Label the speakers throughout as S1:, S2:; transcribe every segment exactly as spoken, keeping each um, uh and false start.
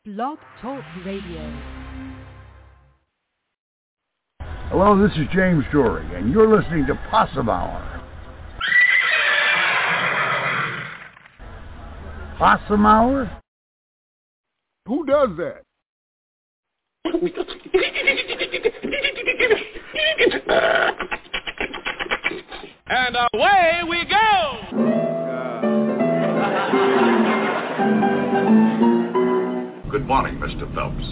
S1: Blog Talk Radio.
S2: Hello, this is James Shorey, and you're listening to Possum Hour. Possum Hour? Who does that?
S3: And away we go!
S4: Good morning, Mister Phelps.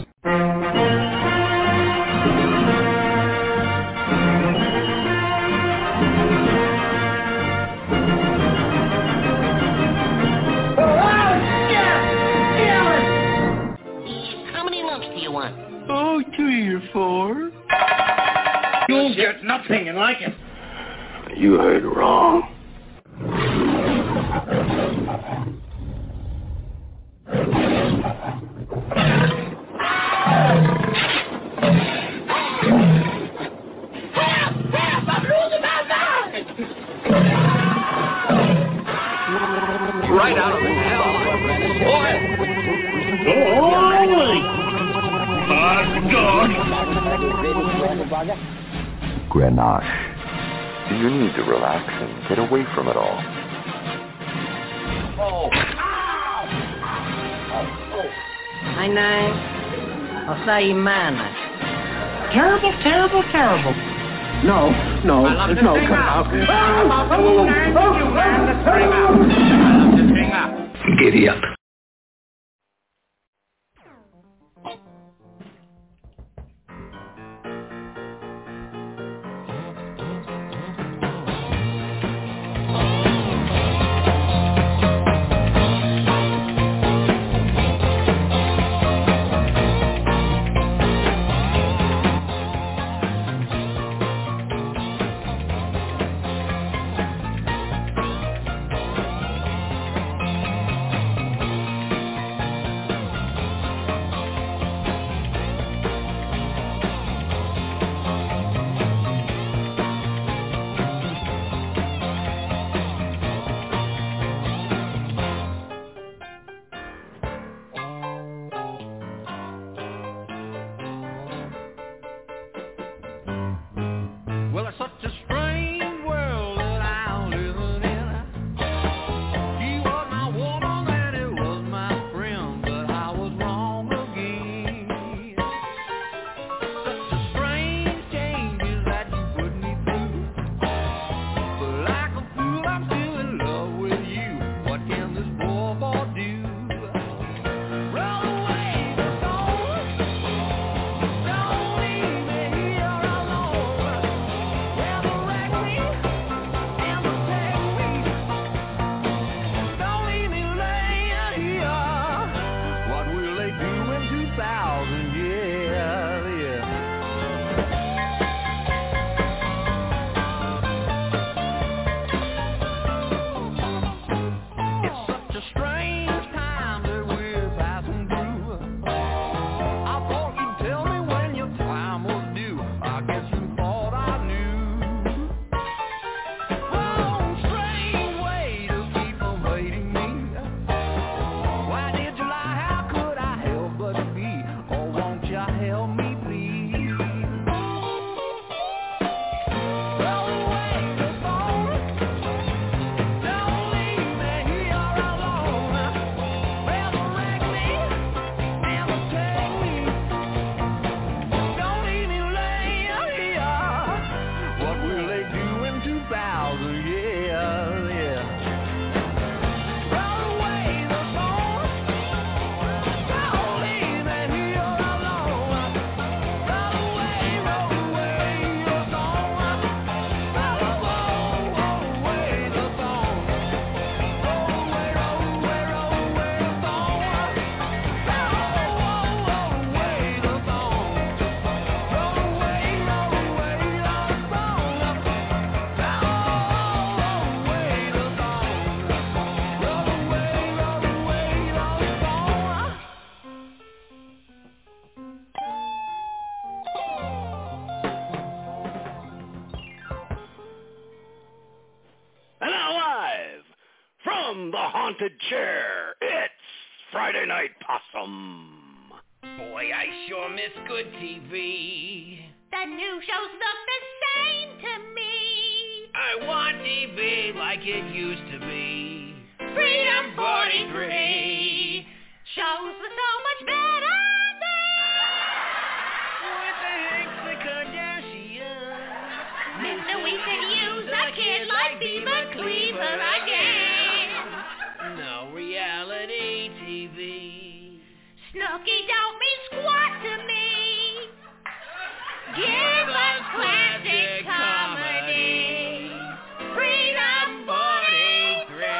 S5: How many lumps do you want?
S6: Oh, three or four.
S7: You'll get nothing and like it.
S6: You heard wrong.
S3: Right out of the hell, boy!
S6: Holy! Hot dog!
S8: Grenache. You need to relax and get away from it all.
S7: Oh.
S5: Hi, Nine. I'll say you mana.
S7: Terrible, terrible, terrible.
S6: No, no, there's no come out. Giddy up.
S3: From the haunted chair, it's Friday Night Possum.
S9: Boy, I sure miss good T V.
S10: The new shows look the same to me.
S9: I want T V like it used to be.
S10: Freedom forty-three. Shows were so much better then.
S9: With the Hanks, the Kardashians.
S10: Mister We could use a kid like Beaver Cleaver again.
S9: No reality T V.
S10: Snooki don't mean squat to me. Give us classic comedy. Freedom forty-three.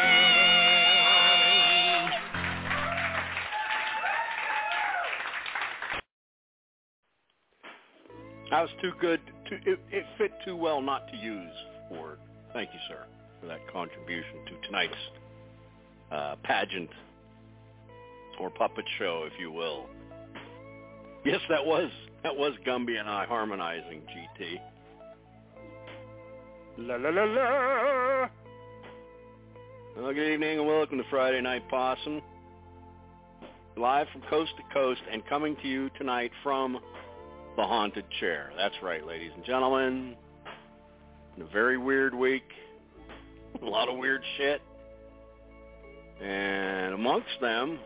S11: That was too good. To, it, it fit too well not to use for it. Thank you, sir, for that contribution to tonight's uh, pageant or puppet show, if you will. Yes, that was that was Gumby and I harmonizing, G T. La la la la. Well, good evening and welcome to Friday Night Possum. Live from coast to coast and coming to you tonight from the Haunted Chair. That's right, ladies and gentlemen. In a very weird week. A lot of weird shit. And amongst them,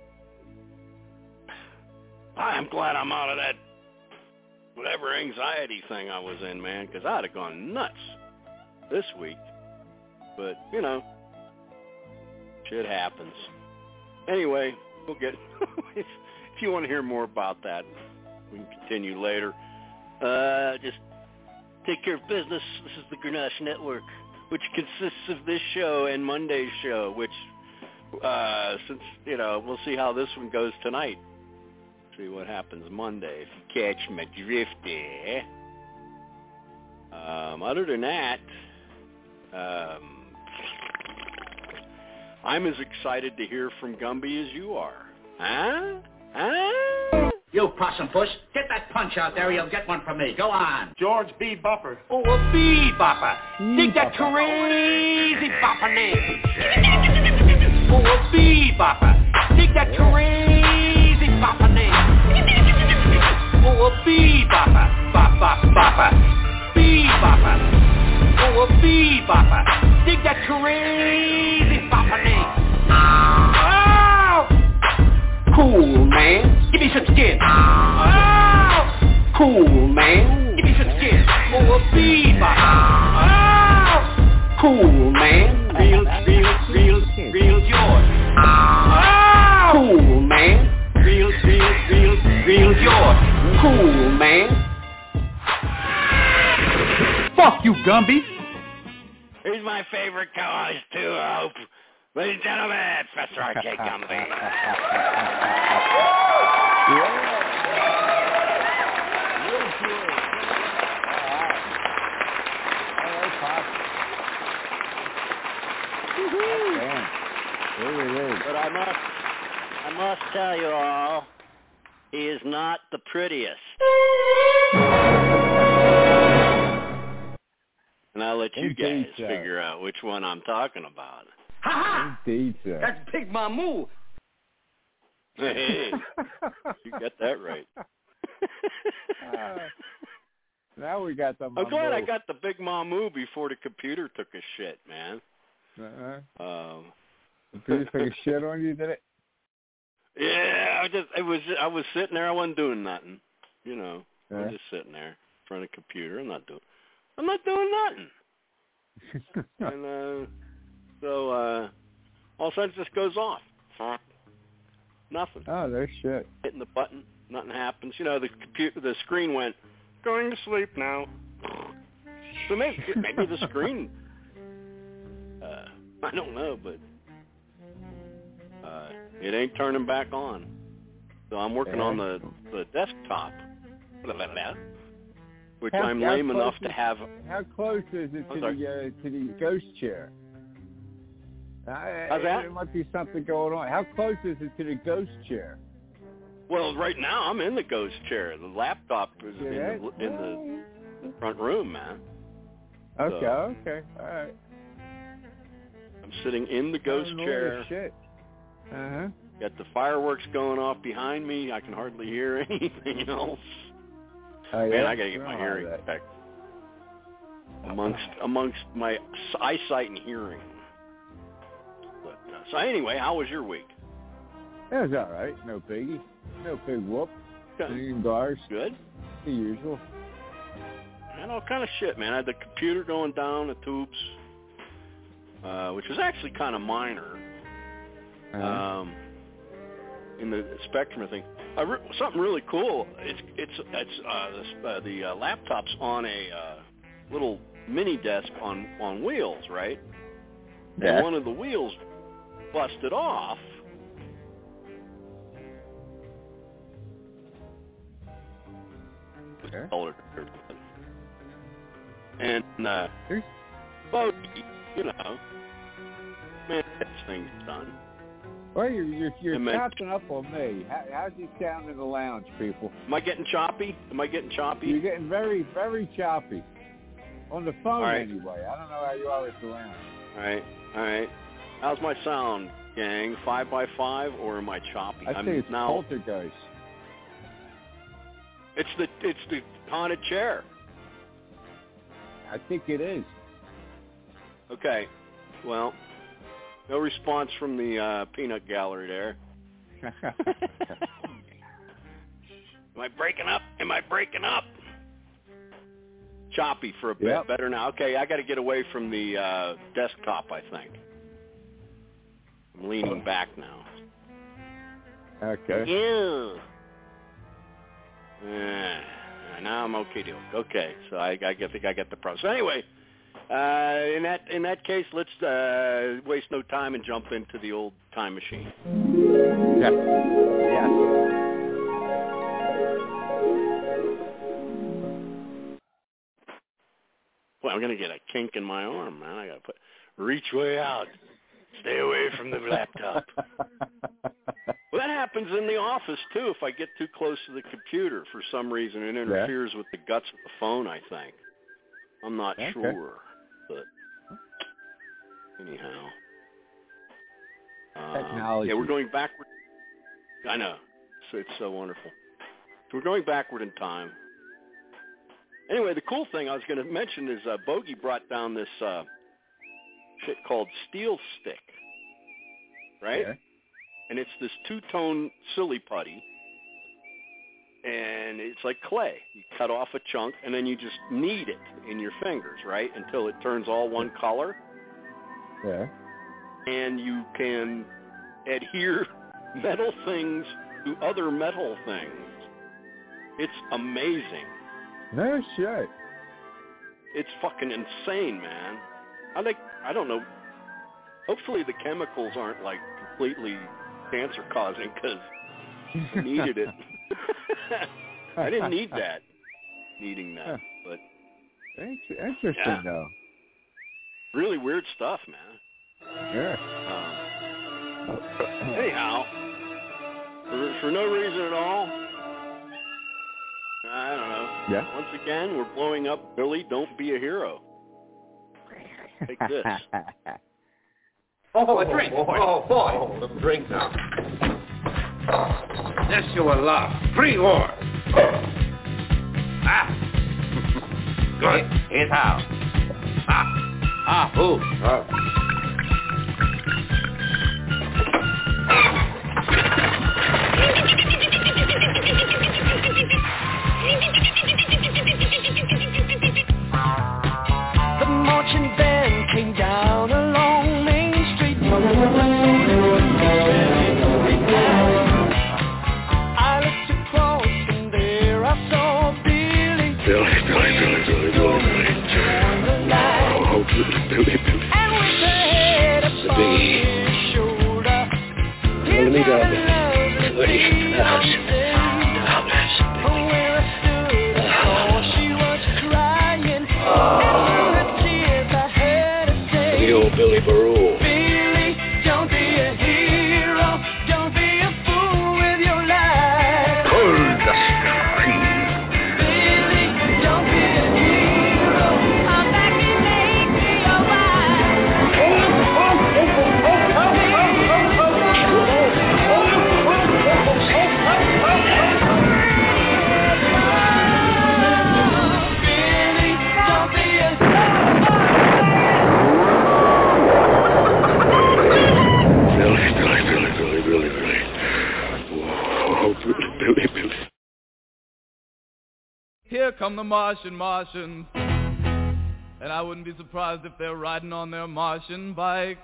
S11: I'm glad I'm out of that whatever anxiety thing I was in, man, because I'd have gone nuts this week. But, you know, shit happens. Anyway, we'll get, if, if you want to hear more about that, we can continue later. Uh, just take care of business. This is the Grenache Network, which consists of this show and Monday's show, which, uh, since, you know, we'll see how this one goes tonight. See what happens Monday, if you catch my drift there. Um, other than that, um, I'm as excited to hear from Gumby as you are. Huh? Huh?
S7: You possum puss, get that punch out there or you'll get one from me. Go on.
S12: George B. Bupper.
S7: Oh, a bee bopper. Dig that crazy bopper name. Oh, a bee bopper. Dig that crazy bopper name. Oh, a bee bopper. Bop, bop, bopper. Bee bopper. Oh, a bee bopper. Dig that crazy bopper name. Oh! Cool, man. Give me some skin. Oh! Cool, man. Give me some skin. Oh, a bee bopper. Oh! Cool, man. Real, real, real, real George. Oh! Cool, man. Real, real, real, real George. Cool, man.
S12: Fuck you, Gumby.
S11: Here's my favorite co-host, too, Hope. Ladies and gentlemen, Professor R J Gumby. But I must, I must tell you all, he is not the prettiest. And I'll let you
S13: Indeed,
S11: guys
S13: sir.
S11: figure out which one I'm talking about.
S7: Ha
S13: Indeed, sir.
S7: That's Big Mamu.
S11: Hey, you got that right.
S13: uh, now we got the
S11: I'm glad I
S13: Mamu.
S11: got the Big Mamu before the computer took a shit, man.
S13: Uh-huh.
S11: Um,
S13: Did you take a shit on you, did it?
S11: Yeah, I just it was I was sitting there, I wasn't doing nothing. You know.
S13: Yeah.
S11: I'm just sitting there in front of the computer. I'm not doing I'm not doing nothing. and uh so uh all of a sudden it just goes off. Nothing.
S13: Oh, there's shit.
S11: Hitting the button, nothing happens. You know, the computer the screen went, going to sleep now. So maybe maybe the screen uh I don't know, but uh it ain't turning back on. So I'm working
S13: Yeah.
S11: on the, the desktop, which
S13: How-
S11: I'm
S13: how
S11: lame
S13: close
S11: enough
S13: is-
S11: to have.
S13: How close is it
S11: I'm
S13: to
S11: sorry.
S13: the uh, to the ghost chair? I,
S11: How's that?
S13: There might be something going on. How close is it to the ghost chair?
S11: Well, right now I'm in the ghost chair. The laptop is
S13: Yeah.
S11: in the in the front room, man.
S13: Okay,
S11: So-
S13: okay, all right.
S11: I'm sitting in the ghost
S13: Annoying
S11: chair.
S13: as Shit. Uh huh.
S11: Got the fireworks going off behind me. I can hardly hear anything else.
S13: Oh, yeah?
S11: Man, I got to get
S13: I
S11: my
S13: don't
S11: hearing
S13: have that.
S11: back. Amongst, amongst my eyesight and hearing. But, uh, so anyway, how was your week?
S13: It was all right. No biggie. No big whoop.
S11: Okay.
S13: Eating bars.
S11: Good.
S13: The usual.
S11: I had all kind of shit, man. I had the computer going down the tubes, uh, which was actually kind of minor.
S13: Uh-huh.
S11: Um, in the Spectrum, I think. Uh, re- something really cool. It's it's it's uh, the, uh, the uh, laptop's on a uh, little mini desk on on wheels, right?
S13: Yeah.
S11: And one of the wheels busted off.
S13: Okay.
S11: And uh, well, you know, man, this thing's done.
S13: Well, you're you're, you're
S11: And man-
S13: chopping up on me. How, how's he sound in the lounge, people?
S11: Am I getting choppy? Am I getting choppy?
S13: You're getting very, very choppy. On the phone,
S11: All right.
S13: anyway. I don't know how you are at the lounge.
S11: All right, all right. How's my sound, gang? Five by five, or am I choppy?
S13: I
S11: I'm
S13: say it's
S11: now.
S13: poltergeist.
S11: It's the it's the haunted chair.
S13: I think it is.
S11: Okay. Well, no response from the uh, peanut gallery there. Am I breaking up? Am I breaking up? Choppy for a bit.
S13: Yep.
S11: Better now. Okay, I got to get away from the uh, desktop, I think. I'm leaning back now.
S13: Okay.
S11: Yeah. Uh, now I'm okay, dude. Okay, so I, I think I got the problem. So anyway, uh, in that in that case, let's uh, waste no time and jump into the old time machine.
S13: Yeah. Yeah.
S11: Well, I'm gonna get a kink in my arm, man. I gotta put reach way out, stay away from the laptop. Well, that happens in the office too. If I get too close to the computer for some reason, it interferes yeah. with the guts of the phone. I think. I'm not
S13: okay.
S11: sure, but anyhow.
S13: Technology.
S11: Uh, yeah, we're going backward. I know. So it's so wonderful. So we're going backward in time. Anyway, the cool thing I was going to mention is uh, Bogey brought down this uh, shit called Steel Stick, right?
S13: Yeah.
S11: And it's this two-tone silly putty, and it's like clay. You cut off a chunk, and then you just knead it in your fingers, right, until it turns all one color.
S13: Yeah.
S11: And you can adhere metal things to other metal things. It's amazing.
S13: No shit.
S11: It's fucking insane, man. I think, I don't know, hopefully the chemicals aren't like completely cancer causing because I needed it. I didn't need that, needing that, but
S13: interesting
S11: yeah.
S13: though.
S11: Really weird stuff, man.
S13: Yeah.
S11: Um, anyhow, for, for no reason at all, I don't know.
S13: Yeah.
S11: Once again, we're blowing up Billy. Don't be a hero. Take this.
S3: Oh, a drink. Oh, boy. Oh, a drink now. This you will love. Three more. Ah. Good. Here's how. Ah. Ah. Ooh. Oh.
S14: The marching band came down along Main Street. I looked across and there I saw Billy.
S6: Billy, Billy, Billy, Billy, Billy, Billy. Oh, Billy, Billy, Billy.
S14: And we said,
S6: Oh, Billy, Billy, Billy.
S15: Here come the Martian Martians, and I wouldn't be surprised if they're riding on their Martian bike.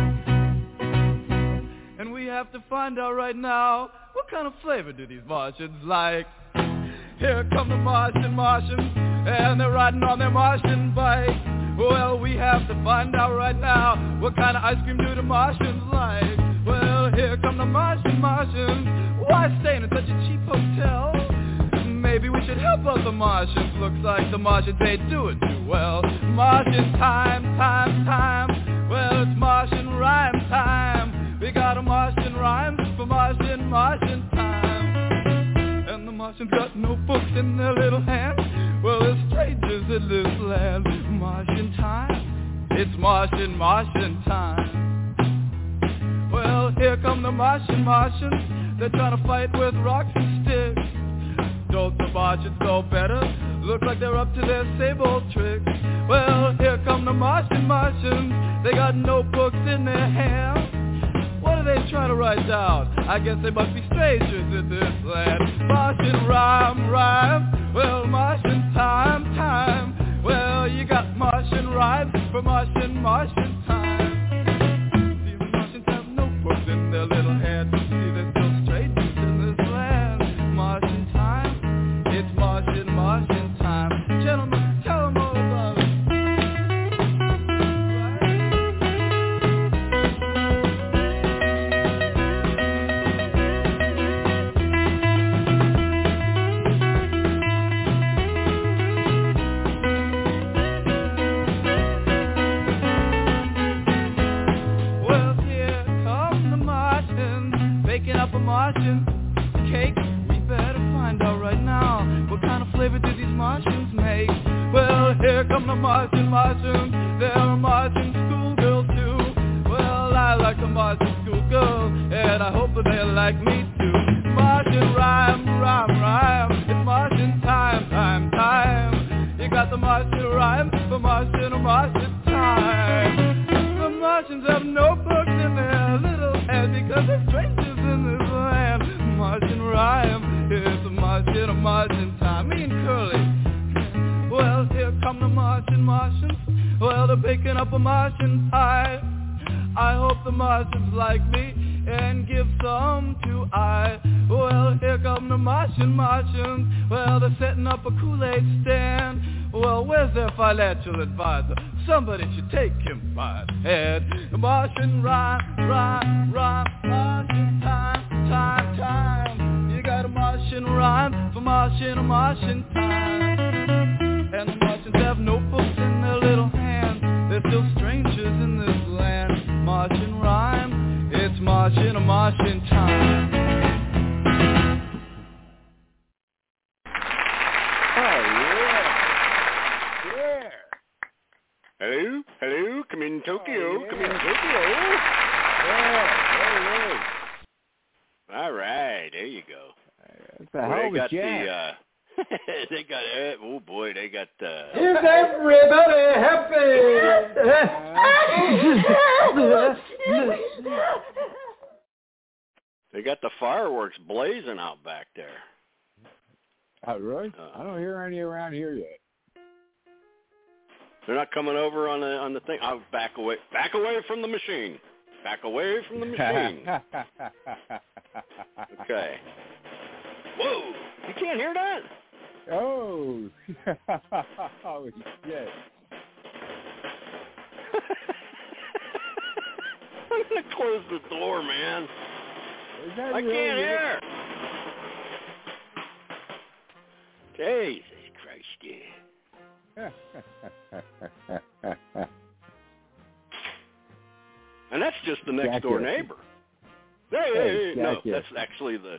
S15: And we have to find out right now, what kind of flavor do these Martians like? Here come the Martian Martians, and they're riding on their Martian bike. Well, we have to find out right now, what kind of ice cream do the Martians like? Well, here come the Martian Martians. Why staying in such a cheap hotel? Maybe we should help out the Martians. Looks like the Martians ain't doing too well. Martian time, time, time. Well, it's Martian rhyme time. We got a Martian rhyme for Martian, Martian time. And the Martians got notebooks in their little hands. Well, there's strangers in this land. Martian time, it's Martian, Martian time. Well, here come the Martian Martians. They're trying to fight with rocks and sticks. Don't the Martians know better? Look like they're up to their same old tricks. Well, here come the Martian Martians. They got notebooks in their hands. What are they trying to write down? I guess they must be strangers in this land. Martian rhyme, rhyme. Well, Martian time, time. Well, you got Martian rhymes for Martian, Martian time. See, the Martians have notebooks in their little heads. See, they're still strangers in this land. Martian time, it's Martian, Martian time. Gentlemen, tell them all about it. A Martian cake. We better find out right now, what kind of flavor do these Martians make? Well, here come the Martian Martians. They're a Martian schoolgirl too. Well, I like a Martian schoolgirl, and I hope that they like me too. Martian rhyme, rhyme, rhyme. It's Martian time, time, time. You got the Martian rhyme for Martian, Martian time. The Martians have notebooks in their little head because they're strangers in this land. Martian rhyme, it's a Martian, a Martian time. Me and Curly. Well, here come the Martian Martians. Well, they're baking up a Martian pie. I hope the Martians like me and give some to I. Well, here come the Martian Martians. Well, they're setting up a Kool-Aid stand. Well, where's their financial advisor? Somebody should take him by the head. Martian rhyme, rhyme, rhyme. Martian time, time, time. You got a Martian rhyme for Martian, a Martian time. And the Martians have notebooks in their little hands. They're still strangers in this land. Martian rhyme, it's Martian, a Martian time.
S11: Hello, hello, come in Tokyo,
S13: oh, yeah.
S11: come in Tokyo.
S13: Yeah, hey,
S11: All right, there you go.
S13: That's a hell of a
S11: got
S13: jam.
S11: the, uh, they got, uh, oh boy, they got, uh...
S16: Is everybody happy?
S11: They got the fireworks blazing out back there.
S13: Oh, really?
S11: Uh,
S13: I don't hear any around here yet.
S11: They're not coming over on the on the thing. I'll back away, back away from the machine. Back away from the machine. Okay. Whoa! You can't hear that?
S13: Oh. Oh shit!
S11: I'm gonna close the door, man.
S13: Is that
S11: I
S13: really
S11: can't
S13: it?
S11: hear. Jesus Christ, yeah. And that's just the next door neighbor. Hey, hey, hey, no, that's actually the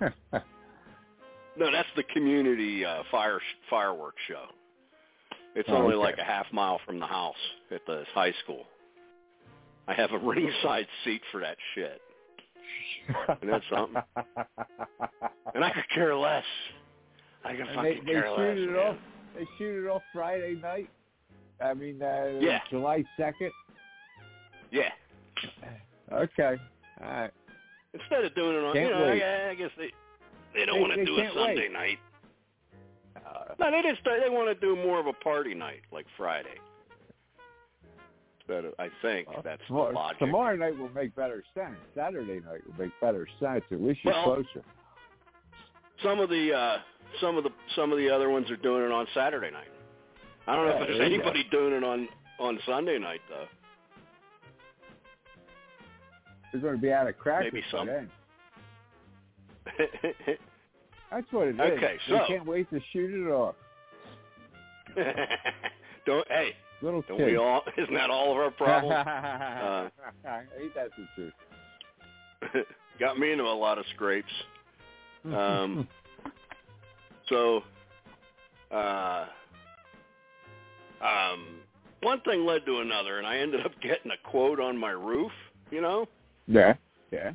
S11: no, that's the community uh, fire fireworks show. It's
S13: oh,
S11: only
S13: okay.
S11: like a half mile from the house at the high school. I have a ringside seat for that shit. And that's something. And I could care less. I could fucking
S13: they, they
S11: care
S13: shoot
S11: less.
S13: It
S11: man.
S13: off, they shoot it off Friday night. I mean, uh,
S11: yeah.
S13: July second.
S11: Yeah.
S13: Okay. All right.
S11: Instead of doing it on,
S13: Can't
S11: you know,
S13: wait.
S11: I, I guess they they don't
S13: They-
S11: want to
S13: they
S11: do a
S13: can't
S11: Sunday
S13: wait.
S11: night.
S13: Uh,
S11: No, they just they want to do more of a party night, like Friday. Instead of, I think
S13: well,
S11: that's the
S13: tomorrow,
S11: logic.
S13: tomorrow night will make better sense. Saturday night will make better sense. At least you're
S11: Well,
S13: closer.
S11: Some of the uh, some of the some of the other ones are doing it on Saturday night. I don't know
S13: Yeah,
S11: if there's
S13: there you
S11: anybody doing it on, on Sunday night though.
S13: You're going to be out of crackers
S11: Maybe
S13: by
S11: some.
S13: then. That's what it is.
S11: Okay,
S13: They
S11: so-
S13: can't wait to shoot it off.
S11: don't hey,
S13: Little
S11: don't
S13: kids.
S11: we all? Isn't that all of our problems? uh,
S13: Ain't that the truth?
S11: got me into a lot of scrapes. Um, so, uh, um, one thing led to another, and I ended up getting a quote on my roof. You know.
S13: Yeah. Yeah.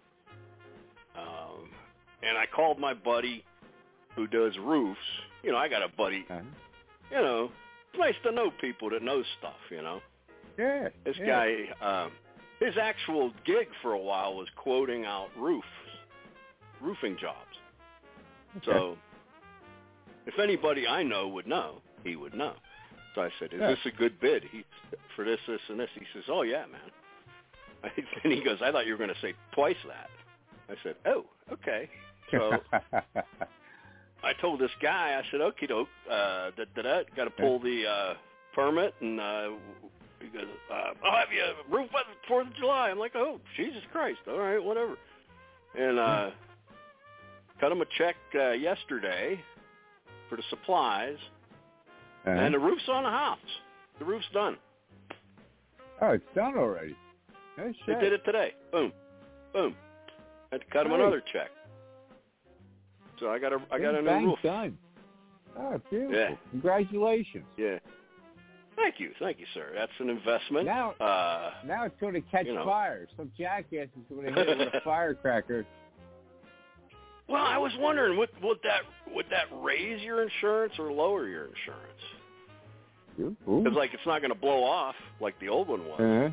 S11: Um, and I called my buddy who does roofs. You know, I got a buddy.
S13: Uh-huh.
S11: You know, it's nice to know people that know stuff, you know.
S13: Yeah.
S11: This
S13: yeah.
S11: guy, um, his actual gig for a while was quoting out roofs, roofing jobs.
S13: Okay.
S11: So if anybody I know would know, he would know. So I said, is
S13: Yeah.
S11: this a good bid he, for this, this, and this? He says, oh, yeah, man. And he goes, I thought you were going to say twice that. I said, oh, okay. So I told this guy, I said, okie doke, uh, da, da, da, got to pull the uh, permit, and uh, he goes, uh, I'll have you roof by the fourth of July. I'm like, oh, Jesus Christ, all right, whatever. And uh, cut him a check uh, yesterday for the supplies,
S13: Uh-huh.
S11: and the roof's on the house. The roof's done.
S13: Oh, it's done already. No
S11: They
S13: shit.
S11: did it today. Boom, boom. Had to cut him
S13: Nice.
S11: another check. So I got a I got
S13: Bing,
S11: a new
S13: bang,
S11: roof.
S13: done. Oh, beautiful.
S11: Yeah.
S13: Congratulations.
S11: Yeah. Thank you, thank you, sir. That's an investment.
S13: Now,
S11: uh,
S13: now it's going to catch
S11: you know.
S13: fire. Some jackass is going to hit it with a firecracker.
S11: well, I was wondering, would would that would that raise your insurance or lower your insurance?
S13: Ooh.
S11: Because like it's not going to blow off like the old one was.
S13: Uh-huh.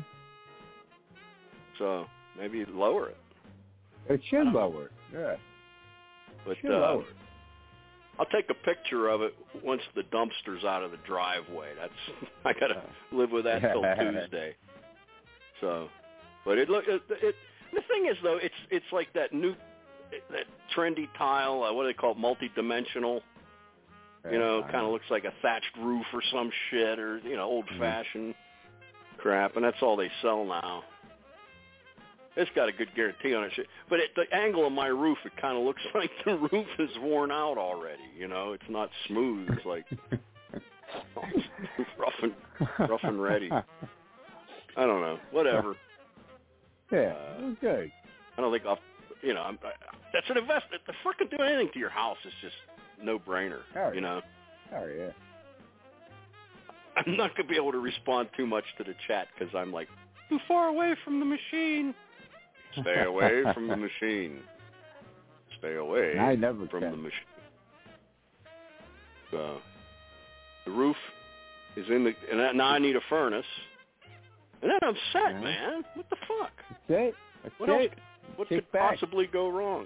S11: So maybe lower it.
S13: It should lower it. Yeah.
S11: But
S13: Should
S11: uh,
S13: lower it.
S11: I'll take a picture of it once the dumpster's out of the driveway. That's I gotta live with that till Tuesday. So, but it look it, it. The thing is though, it's it's like that new that trendy tile. Uh, what do they call it? Multi-dimensional. You know,
S13: Uh,
S11: kind of looks like a thatched roof or some shit, or you know, old-fashioned crap, and that's all they sell now. It's got a good guarantee on it, but at the angle of my roof, it kind of looks like the roof is worn out already. You know, it's not smooth. It's like rough and rough and ready. I don't know. Whatever.
S13: Yeah,
S11: Uh,
S13: good.
S11: I don't think I'll. You know, I'm, I, that's an investment. The fucking doing anything to your house is just no brainer.
S13: Oh,
S11: you know.
S13: Oh yeah.
S11: I'm not gonna be able to respond too much to the chat because I'm like too far away from the machine. Stay away from the machine. Stay away
S13: I never
S11: from
S13: can.
S11: the machine. So the roof is in the, and now I need a furnace. And then I'm set,
S13: Yeah.
S11: man. What the fuck?
S13: That's it. That's
S11: What
S13: it.
S11: else? What
S13: Kick
S11: could
S13: back.
S11: possibly go wrong?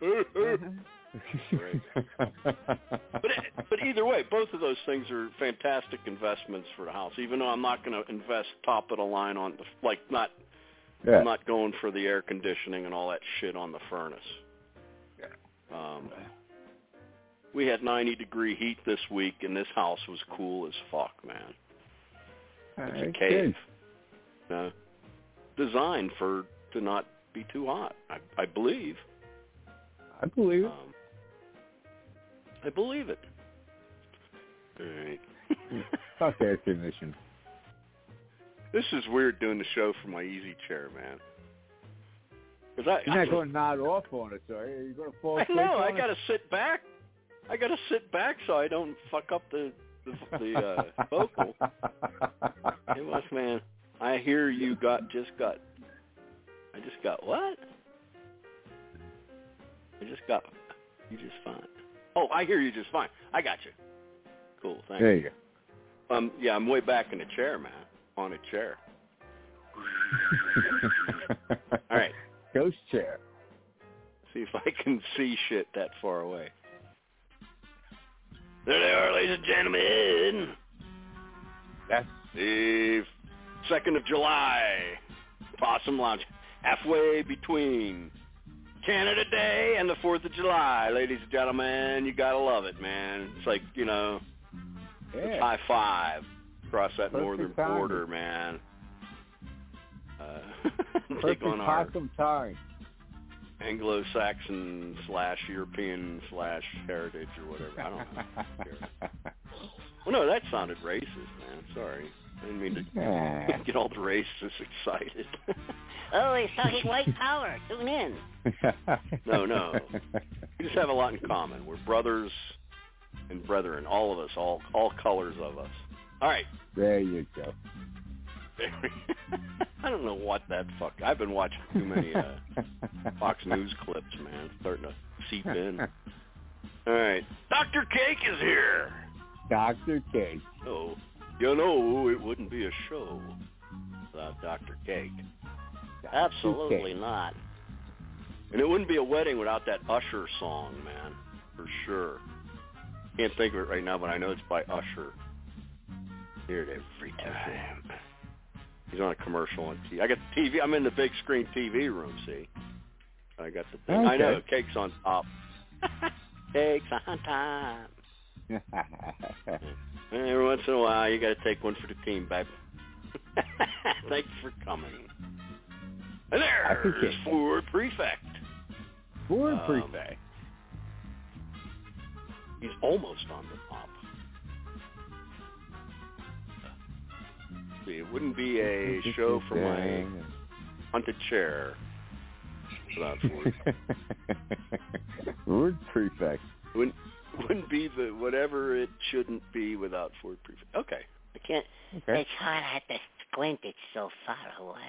S11: Right. But but either way, both of those things are fantastic investments for the house. Even though I'm not going to invest top of the line on the like not
S13: Yeah.
S11: I'm not going for the air conditioning and all that shit on the furnace. Um, we had ninety degree heat this week, and this house was cool as fuck, man. It's
S13: Alright,
S11: a cave.
S13: good.
S11: Uh, designed for to not be too hot, I, I believe.
S13: I believe it.
S11: Um, I believe it. All right.
S13: Fuck air conditioning.
S11: This is weird doing the show from my easy chair, man. Cause I,
S13: You're
S11: I,
S13: not going to nod off on it, are you? You're going to fall
S11: I
S13: asleep
S11: know.
S13: on
S11: I
S13: it?
S11: got to sit back. I got to sit back so I don't fuck up the the, the uh, vocal. Hey, Wes, man, I hear you got just got. I just got what? I just got. You just fine. Oh, I hear you just fine. I got you. Cool. Thanks.
S13: There you go.
S11: Um, yeah, I'm way back in the chair, man. On a chair. All right.
S13: Ghost chair.
S11: See if I can see shit that far away. There they are, ladies and gentlemen.
S13: That's
S11: the second of July, Possum Lounge, halfway between Canada Day and the fourth of July. Ladies and gentlemen, you gotta love it, man. It's like, you know,
S13: yeah.
S11: it's high five across that
S13: Perfect
S11: northern
S13: timing.
S11: border, man. Uh, take
S13: Perfect
S11: on our
S13: possum time.
S11: Anglo-Saxon slash European slash heritage or whatever. I don't know. Well, no, that sounded racist, man. Sorry. I didn't mean to
S13: Yeah.
S11: get all the racists excited.
S5: Oh, he's talking white power. Tune in.
S11: No, no. We just have a lot in common. We're brothers and brethren, all of us, all all colors of us. All right.
S13: There you go.
S11: I don't know what that fuck. I've been watching too many uh, Fox News clips, man. It's starting to seep in. All right. Doctor Cake is here.
S13: Doctor Cake.
S11: Oh, you know, it wouldn't be a show without Doctor Cake.
S5: Absolutely
S13: Cake.
S5: not.
S11: And it wouldn't be a wedding without that Usher song, man, for sure. Can't think of it right now, but I know it's by Usher. Hear it every time. He's on a commercial on T V. I got the T V. I'm in the big screen T V room, see? I got the thing.
S13: Okay.
S11: I know. Cake's on top. Cake's on top. Every once in a while, you got to take one for the team, babe. Thanks for coming. And there's Ford Prefect.
S13: Ford
S11: um,
S13: Prefect.
S11: He's almost on the top. See, it wouldn't be a show for my haunted chair without Ford.
S13: Ford Prefect.
S11: Wouldn't, wouldn't be the whatever it shouldn't be without Ford Prefect. Okay.
S5: I can't.
S13: Okay.
S5: It's hard. I have to squint. It's so far away.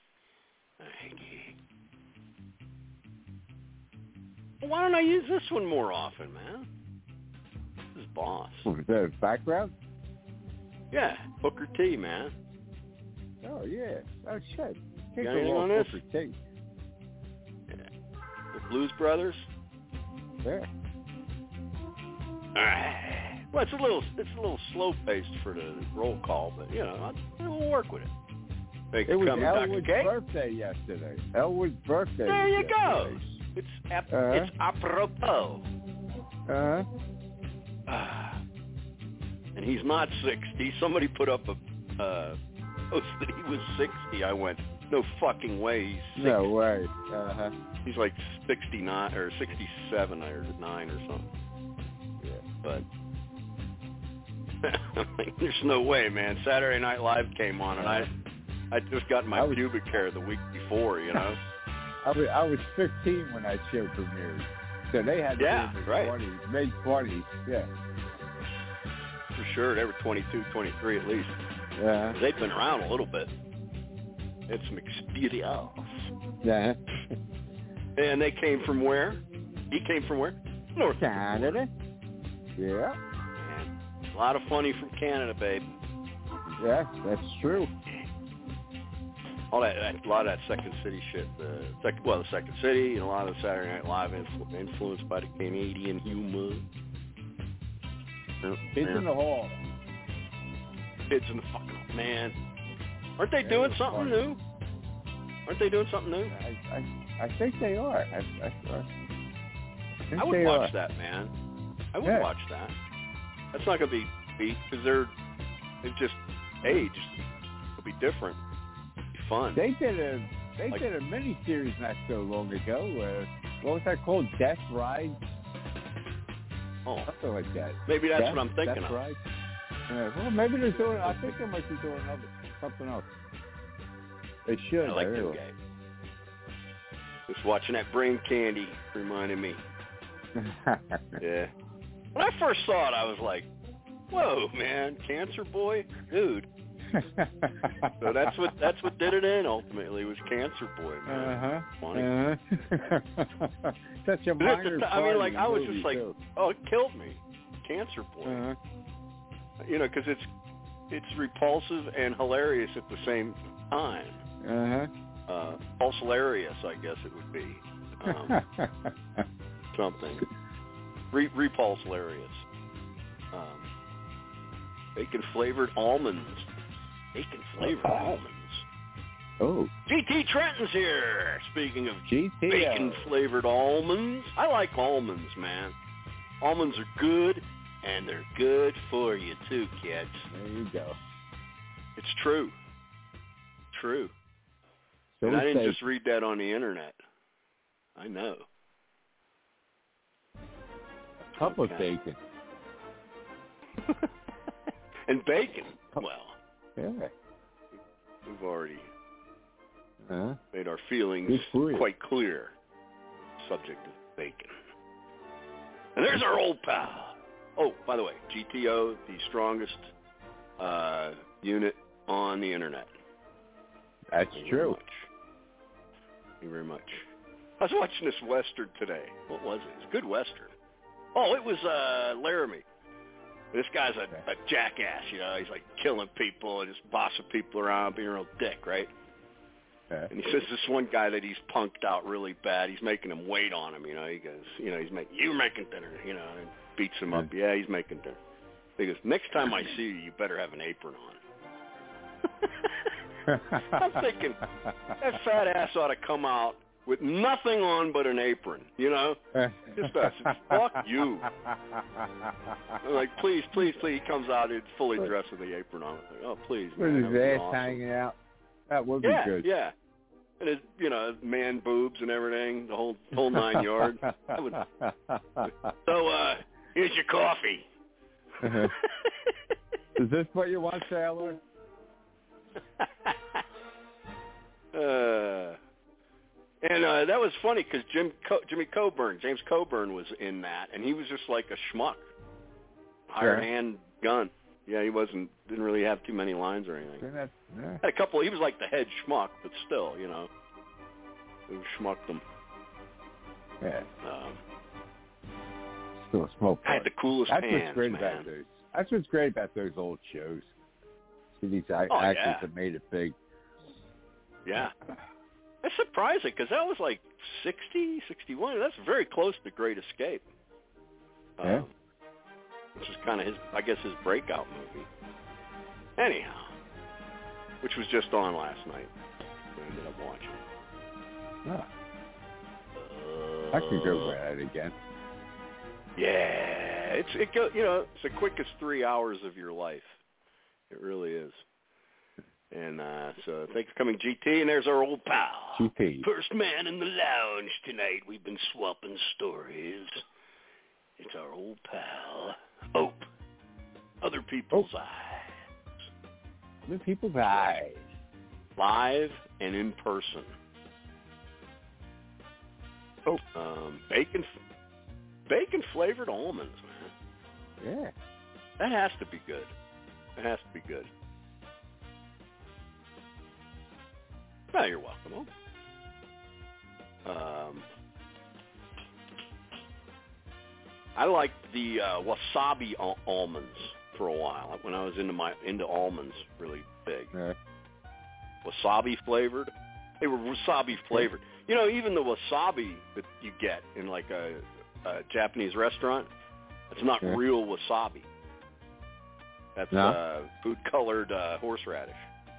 S11: Well, why don't I use this one more often, man? This is Boss.
S13: Was that a background?
S11: Yeah, Booker T, man.
S13: Oh, yeah. Oh, shit.
S11: You got anything on this?
S13: Booker T.
S11: Yeah. The Blues Brothers?
S13: Yeah.
S11: All right. Well, it's a little, it's a little slow paced for the roll call, but you know, I, we'll work with it. Thank
S13: It
S11: you
S13: was
S11: coming, Doctor
S13: Elwood's
S11: K.
S13: birthday yesterday. Elwood's birthday.
S11: There you
S13: yesterday.
S11: go. It's ap-
S13: Uh-huh.
S11: it's apropos.
S13: Uh-huh.
S11: Ah. And he's not sixty. Somebody put up a uh, post that he was sixty. I went, no fucking way. He's sixty.
S13: No way. Uh-huh.
S11: He's like sixty-nine or sixty-seven or nine or something.
S13: Yeah.
S11: But there's no way, man. Saturday Night Live came on, and I I just got my
S13: I was,
S11: pubic hair the week before, you know.
S13: I was I was fifteen when that show premiered, so they had
S11: Yeah,
S13: to
S11: right.
S13: twenties, mid twenties. Yeah.
S11: For sure, they were twenty-two, twenty-three at least.
S13: Yeah.
S11: They'd been around a little bit. Had some experience.
S13: Yeah.
S11: And they came from where? He came from where? North
S13: Canada. Yeah.
S11: Man, a lot of funny from Canada, babe.
S13: Yeah, that's true.
S11: All that, that a lot of that Second City shit. The sec, well, the Second City and a lot of the Saturday Night Live influ- influenced by the Canadian humor.
S13: Kids in the hall.
S11: Kids in the fucking man. Aren't they doing something
S13: funny.
S11: new? Aren't they doing something new?
S13: I I, I think they are. I, I, I, think
S11: I would
S13: they
S11: watch
S13: are.
S11: that, man. I would
S13: Yeah.
S11: watch that. That's not gonna be beat because they're they've just aged. It'll be different. It'll be fun.
S13: They did a they
S11: Like-
S13: did a mini series not so long ago. Uh, what was that called? Death Ride,
S11: oh,
S13: something like that.
S11: maybe that's
S13: Death,
S11: what I'm thinking
S13: Death
S11: of.
S13: Ride? Yeah, well, maybe they're doing. I think they might be doing other, something else. They should.
S11: I like
S13: really.
S11: them guys. Just watching that Brain Candy reminded me. Yeah. When I first saw it, I was like, "Whoa, man, Cancer Boy, dude." So that's what that's what did it in ultimately was Cancer Boy, man.
S13: Uh-huh.
S11: Funny.
S13: Uh-huh. Such a
S11: But at
S13: minor
S11: the ti- I mean, like
S13: part
S11: I
S13: of the
S11: was
S13: movie,
S11: just like,
S13: too.
S11: "Oh, it killed me." Cancer Boy.
S13: Uh-huh.
S11: You know, because it's it's repulsive and hilarious at the same time.
S13: Uh-huh.
S11: Uh, pulse hilarious, I guess it would be. Um, something. Re- Repulse hilarious. Um, bacon-flavored almonds. Bacon-flavored oh. almonds.
S13: Oh.
S11: G T Trenton's here. Speaking of
S13: G T
S11: bacon-flavored almonds. I like almonds, man. Almonds are good, and they're good for you, too, kids.
S13: There you go.
S11: It's true. True.
S13: So
S11: and I didn't
S13: say,
S11: just read that on the internet. I know.
S13: A cup okay. of bacon.
S11: And bacon. Well,
S13: yeah.
S11: We've already
S13: huh?
S11: made our feelings quite clear. Subject of bacon. And there's our old pal. Oh, by the way, G T O, the strongest uh, unit on the internet.
S13: That's
S11: Thank
S13: true.
S11: You Thank you very much. I was watching this Western today. What was it? It's a good Western. Oh, it was uh, Laramie. This guy's a, a jackass, you know. He's like killing people and just bossing people around, being a real dick, right?
S13: Yeah.
S11: And he says this one guy that he's punked out really bad. He's making him wait on him, you know. He goes, you know, he's making, you're making dinner, you know, and beats him up. Yeah, he's making dinner. He goes, next time I see you, you better have an apron on. I'm thinking, that fat ass ought to come out with nothing on but an apron, you know? Just us. Fuck you. I'm like, please, please, please. He comes out, he's fully dressed with the apron on. Like, oh, please,
S13: with
S11: man.
S13: his ass
S11: awesome. hanging
S13: out. That would
S11: yeah,
S13: be good.
S11: Yeah, and his, you know, man boobs and everything, the whole whole nine yards. That would... So, uh, here's your coffee.
S13: Is this what you want, Sailor?
S11: uh, and uh, that was funny because Jim Co- Jimmy Coburn, James Coburn was in that, and he was just like a schmuck, hired
S13: yeah.
S11: hand gun. Yeah, he wasn't didn't really have too many lines or anything.
S13: Yeah. Yeah.
S11: Had a couple. He was like the head schmuck, but still, you know, he schmucked them.
S13: Yeah.
S11: Um,
S13: still a smoke.
S11: I had the coolest
S13: That's
S11: hands,
S13: what's great
S11: man.
S13: about those. That's what's great about those old shows. See these actors
S11: oh, yeah.
S13: that made it big.
S11: Yeah. That's surprising because that was like sixty, sixty-one. That's very close to Great Escape. Um,
S13: yeah.
S11: Which is kind of his, I guess, his breakout movie. Anyhow, which was just on last night. I ended up watching.
S13: Oh. Uh, I could go at it again.
S11: Yeah, it's it go. You know, it's the quickest three hours of your life. It really is. And uh, so thanks for coming, G T. And there's our old pal.
S13: G T.
S11: First man in the lounge tonight. We've been swapping stories. It's our old pal, Ope. Other people's
S13: oh.
S11: eyes.
S13: Other people's eyes.
S11: Live and in person.
S13: Oh.
S11: Um, bacon, bacon flavored almonds, man.
S13: Yeah.
S11: That has to be good. It has to be good. Oh, you're welcome. Um, I liked the uh, wasabi al- almonds for a while when I was into my into almonds really big.
S13: Yeah.
S11: Wasabi flavored. They were wasabi flavored. You know, even the wasabi that you get in like a, a Japanese restaurant, it's not
S13: yeah.
S11: real wasabi. That's
S13: no?
S11: uh, food-colored uh, horseradish.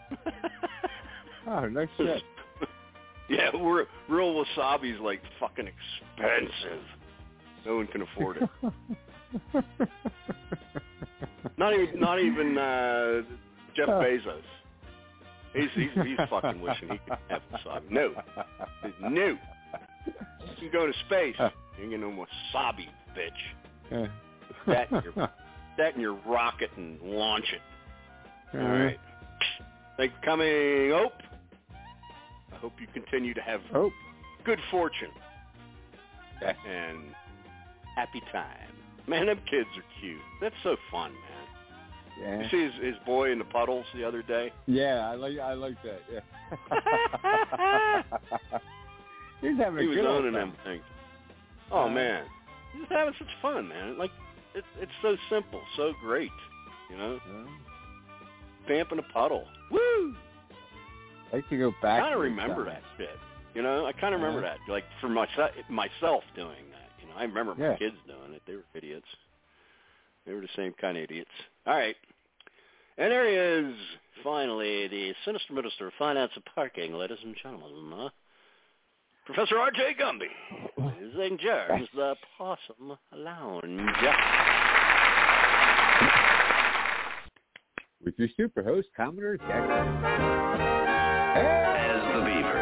S13: Oh, no shit.
S11: Yeah, we're, real wasabi's like fucking expensive. No one can afford it. not even, not even uh, Jeff Bezos. He's, he's he's fucking wishing he could have wasabi. No, no. You can go to space. You can get no wasabi, bitch. That and your that and your rocket and launch it. All right. Thanks for coming, Ope. I hope you continue to have
S13: Ope.
S11: good fortune and happy time. Man, them kids are cute. That's so fun, man.
S13: Yeah.
S11: You see his, his boy in the puddles the other day?
S13: Yeah, I like I like that. Yeah. He's having
S11: he
S13: a
S11: was
S13: good
S11: owning
S13: time.
S11: them things. Oh uh, man, he's having such fun, man. Like it's it's so simple, so great, you know.
S13: Uh,
S11: Stamp in a puddle. Woo!
S13: I like to go back.
S11: I kind of remember that shit. You know, I kind of remember
S13: Uh-huh.
S11: that, like for myself, myself doing that. You know, I remember my
S13: Yeah.
S11: kids doing it. They were idiots. They were the same kind of idiots. All right. And there he is, finally, the Sinister Minister of Finance and Parking, ladies and gentlemen. Uh, Professor R J Gumby is in Jerem's the Possum Lounge.
S13: With your super host, Commodore Jackson.
S3: As the Beaver.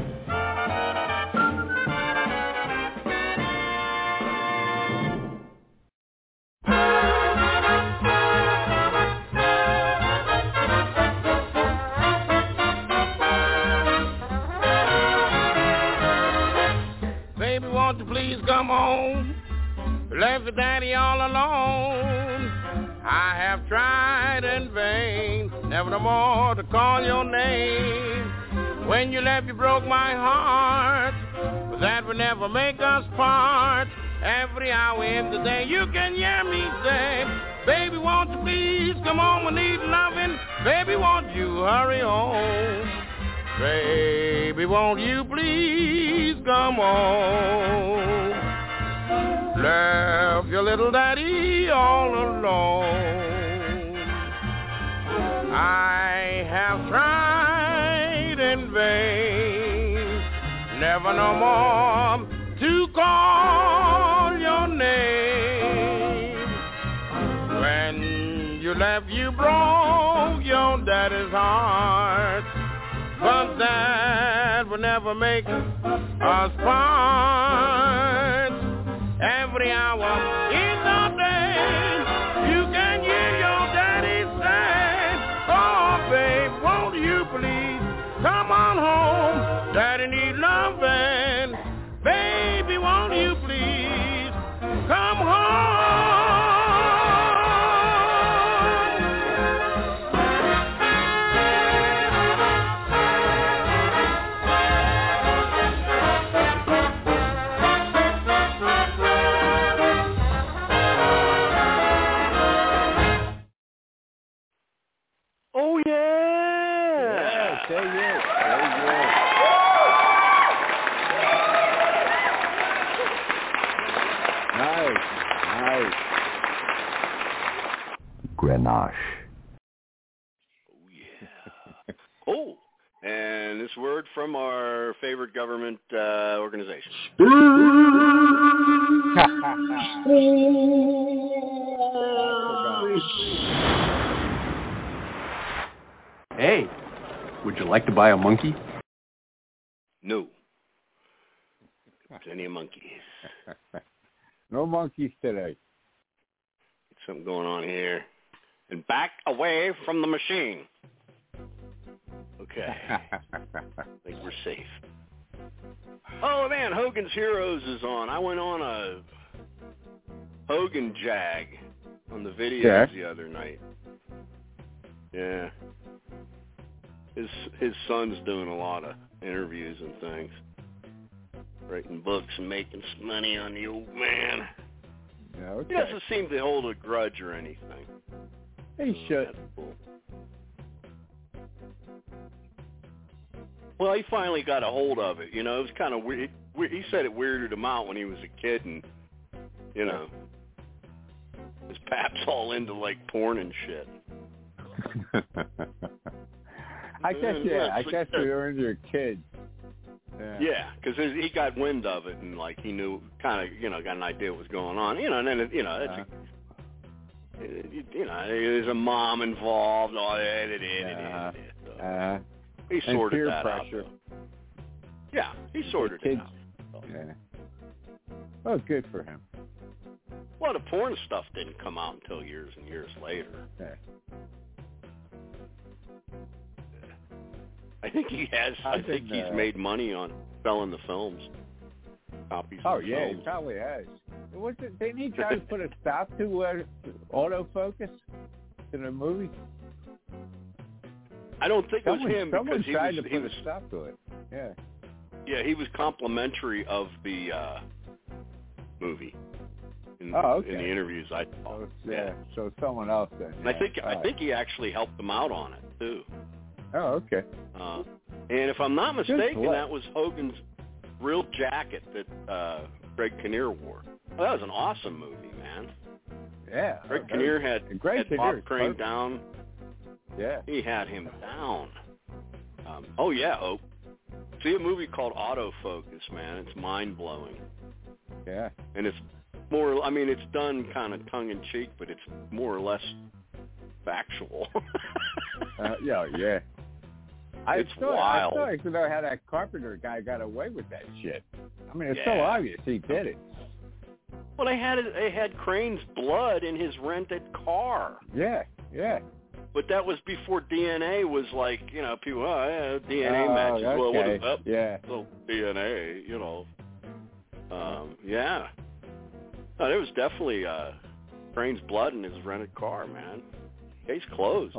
S17: Baby, won't you please come home? Left your daddy all alone. I have tried in vain, never no more to call your name. When you left, you broke my heart, but that would never make us part. Every hour in the day, you can hear me say, baby, won't you please come home? I need loving. Baby, won't you hurry home? Baby, won't you please come home? Left your little daddy all alone. I have tried in vain, never no more to call your name. When you left, you broke your daddy's heart, but that would never make us part. Every hour in the day, you can hear your daddy say, oh, babe, won't you please come on home? Daddy need loving. Baby, won't you please come home?
S11: Oh, yeah.
S13: Yeah, say yes. Say yes. Nice. Nice.
S8: Grenache.
S11: Oh, yeah. Oh, and this word from our favorite government uh, organization.
S12: Hey, would you like to buy a monkey?
S11: No. Plenty of monkeys.
S13: No monkeys today.
S11: Something going on here. And back away from the machine. Okay. I think we're safe. Oh, man, Hogan's Heroes is on. I went on a Hogan jag on the videos
S13: Yeah.
S11: the other night. Yeah. His his son's doing a lot of interviews and things. Writing books and making some money on the old man.
S13: Yeah, okay.
S11: He doesn't seem to hold a grudge or anything.
S13: He should.
S11: That's cool. Well, he finally got a hold of it. You know, it was kind of weird. He said it weirded him out when he was a kid, and you know, his pap's all into like porn and shit.
S13: I guess yeah. I
S11: It's
S13: guess
S11: like-
S13: we were into your kids. Yeah.
S11: Yeah, because he got wind of it, and like he knew, kind of, you know, got an idea what was going on. You know, and then it, you know, it's
S13: Uh-huh.
S11: a, it, you know, there's a mom involved. All that, it, it, it,
S13: Uh-huh.
S11: it, so
S13: Uh,
S11: he
S13: and
S11: sorted
S13: peer
S11: that
S13: pressure.
S11: out. Though. Yeah, he sorted
S13: kids.
S11: it out. So.
S13: Yeah. Oh, good for him.
S11: Well, the porn stuff didn't come out until years and years later.
S13: Yeah.
S11: I think he has. I
S13: I've
S11: think
S13: been,
S11: he's
S13: uh,
S11: made money on selling the films. Copies.
S13: Oh
S11: of the
S13: yeah, he
S11: films.
S13: probably has. Was it? Didn't he try to put a stop to uh, autofocus to the movie?
S11: I don't think
S13: Someone,
S11: it was him
S13: someone
S11: because he
S13: tried
S11: was.
S13: to
S11: He
S13: put
S11: was.
S13: a stop to it. Yeah.
S11: Yeah, he was complimentary of the uh, movie. In,
S13: Oh, okay.
S11: in the interviews I
S13: So
S11: saw.
S13: it's, yeah. So someone else then.
S11: And I
S13: yeah.
S11: think
S13: All
S11: I
S13: right.
S11: think he actually helped them out on it too.
S13: Oh, okay.
S11: Uh, And if I'm not mistaken, that was Hogan's real jacket that uh, Greg Kinnear wore. Well, that was an awesome movie, man.
S13: Yeah.
S11: Greg Kinnear had,
S13: Greg
S11: had Bob Crane down.
S13: Yeah.
S11: He had him down. Um, oh, yeah, Oak. See a movie called Autofocus, man. It's mind-blowing.
S13: Yeah.
S11: And it's more, I mean, it's done kind of tongue-in-cheek, but it's more or less factual.
S13: uh, yeah, yeah. I
S11: it's
S13: still,
S11: wild.
S13: I still like to know how that Carpenter guy got away with that shit. I mean, it's
S11: yeah.
S13: so obvious he did it.
S11: Well, they had they had Crane's blood in his rented car.
S13: Yeah, yeah.
S11: But that was before D N A was like, you know, people, oh, yeah, D N A
S13: oh,
S11: matches.
S13: Okay.
S11: Well, what is up?
S13: Yeah.
S11: Little D N A, you know. Um, yeah. No, there was definitely uh, Crane's blood in his rented car, man. Case closed.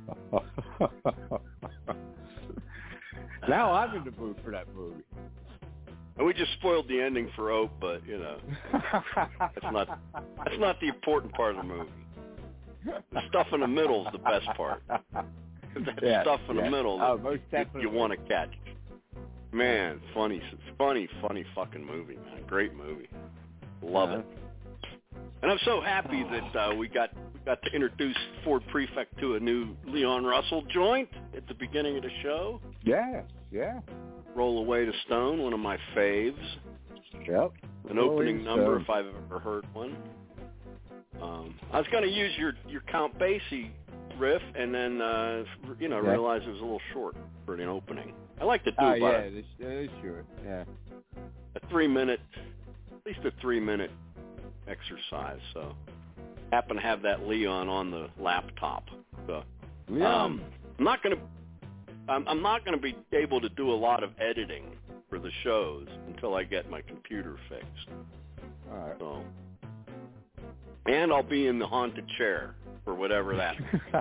S13: Now I'm in the mood for that movie.
S11: And we just spoiled the ending for Oak, but you know, that's not that's not the important part of the movie. The stuff in the middle is the best part. That
S13: yeah,
S11: stuff in
S13: yeah.
S11: the middle
S13: oh,
S11: that
S13: most definitely.
S11: you, you want to catch. Man, funny, funny, funny fucking movie, man. Great movie. Love
S13: uh-huh.
S11: it. And I'm so happy that uh, we got we got to introduce Ford Prefect to a new Leon Russell joint at the beginning of the show.
S13: Yeah, yeah.
S11: Roll Away to Stone, one of my faves.
S13: Yep.
S11: An opening number if I've ever heard one. Um, I was going to use your, your Count Basie riff and then, uh, you know,
S13: yeah.
S11: realize it was a little short for an opening. I like to do
S13: oh,
S11: about
S13: yeah,
S11: it
S13: is short. Yeah.
S11: a three-minute, at least a three-minute exercise. So happen to have that Leon on the laptop. So
S13: Leon.
S11: um, I'm not going to I'm, I'm not going to be able to do a lot of editing for the shows until I get my computer fixed.
S13: All right.
S11: So, and I'll be in the haunted chair for whatever that is.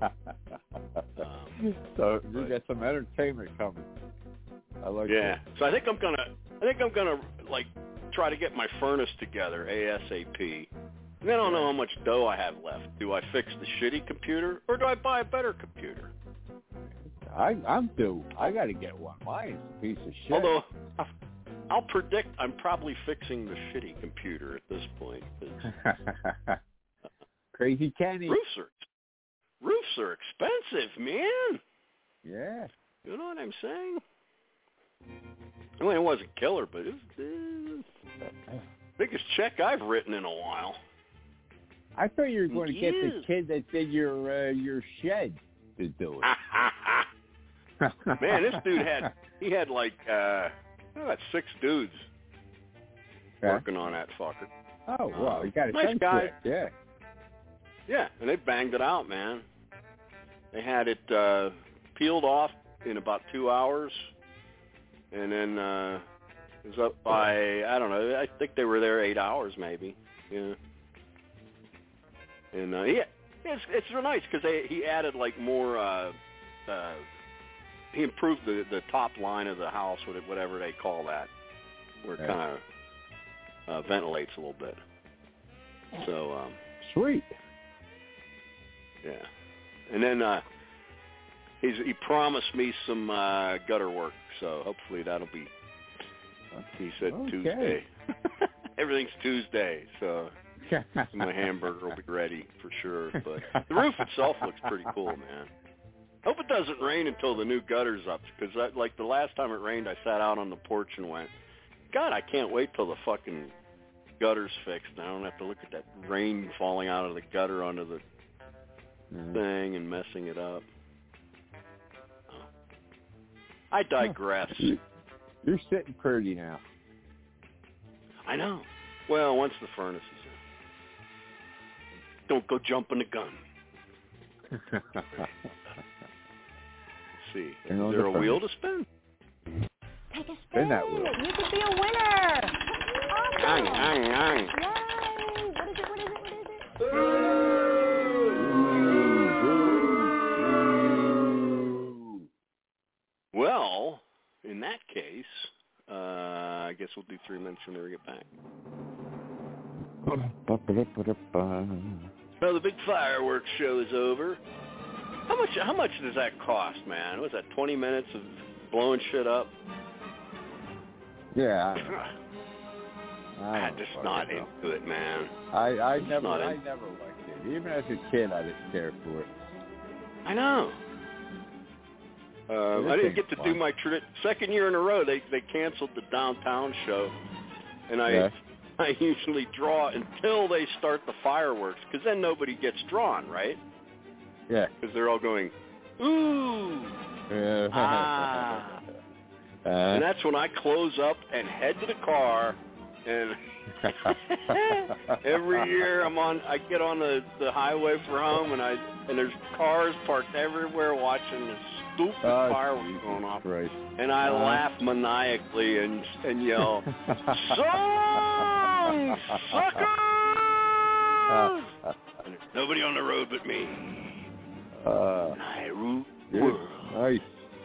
S11: um,
S13: so you but, get some entertainment coming. I like
S11: yeah.
S13: that.
S11: So I think I'm gonna I think I'm gonna like try to get my furnace together ASAP. And I don't know how much dough I have left. Do I fix the shitty computer or do I buy a better computer?
S13: I, I'm due. I got to get one. Mine's a piece of shit.
S11: Although, I'll predict I'm probably fixing the shitty computer at this point.
S13: Crazy Kenny.
S11: Roofs are, roofs are expensive, man.
S13: Yeah.
S11: You know what I'm saying? I mean, it wasn't killer, but it was the uh, biggest check I've written in a while.
S13: I thought you were going to
S11: it
S13: get
S11: is.
S13: the kid that did your uh, your shed to do it.
S11: Man, this dude had, he had like, uh, about six dudes
S13: okay.
S11: working on that fucker.
S13: Oh, well, he got a
S11: nice guy.
S13: Yeah.
S11: Yeah, and they banged it out, man. They had it uh, peeled off in about two hours, and then uh, it was up by, I don't know, I think they were there eight hours maybe. Yeah. And, uh, yeah, it's, it's real nice because he added like more, uh, uh, he improved the, the top line of the house, whatever they call that, where it
S13: yeah.
S11: kind of uh, ventilates a little bit. So um,
S13: sweet.
S11: Yeah, and then uh, he's he promised me some uh, gutter work, so hopefully that'll be. He said
S13: okay.
S11: Tuesday. Everything's Tuesday, so my hamburger will be ready for sure. But the roof itself looks pretty cool, man. Hope it doesn't rain until the new gutter's up, because like the last time it rained, I sat out on the porch and went, God, I can't wait till the fucking gutter's fixed. And I don't have to look at that rain falling out of the gutter onto the mm. thing and messing it up. Oh. I digress.
S13: You're sitting pretty now.
S11: I know. Well, once the furnace is in. Don't go jumping the gun. See. Is there
S13: the
S11: a
S13: furnace.
S11: wheel to spin?
S10: Take a spin.
S13: Spin that wheel.
S10: You could be a winner. Awesome.
S11: Yang, yang, yang.
S10: Yay. What is it? What is it? What is it?
S11: Well, in that case, uh, I guess we'll do three minutes when we get back. Well, the big fireworks show is over. How much? How much does that cost, man? Was that twenty minutes of blowing shit up.
S13: Yeah.
S11: I, I'm just not into it, man.
S13: I, I
S11: It's
S13: never
S11: not
S13: I
S11: in-
S13: never liked it. Even as a kid, I didn't care for it.
S11: I know. Uh,
S13: This
S11: I didn't
S13: ain't
S11: get to
S13: fun.
S11: do my tradi- second year in a row. They they canceled the downtown show, and I
S13: Yeah.
S11: I usually draw until they start the fireworks, because then nobody gets drawn, right?
S13: Yeah.
S11: Because they're all going, ooh,
S13: Yeah.
S11: ah,
S13: Uh,
S11: and that's when I close up and head to the car. And every year I'm on, I get on the, the highway for home, and I and there's cars parked everywhere watching this stupid
S13: Oh,
S11: fireworks
S13: Jesus
S11: going off,
S13: Christ.
S11: and I
S13: Uh.
S11: laugh maniacally and and yell, "Song, suckers!" And there's nobody on the road but me.
S13: Uh,
S11: And I rule the
S13: dude,
S11: world.
S13: nice.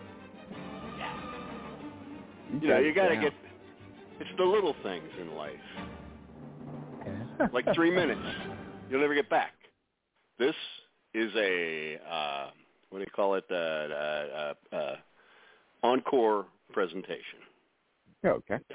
S11: You know, you got to
S13: down.
S11: get. It's the little things in life.
S13: Yeah.
S11: Like three minutes. You'll never get back. This is a, uh, what do you call it, uh, uh, uh, uh, encore presentation.
S13: Yeah, okay.
S11: Yeah.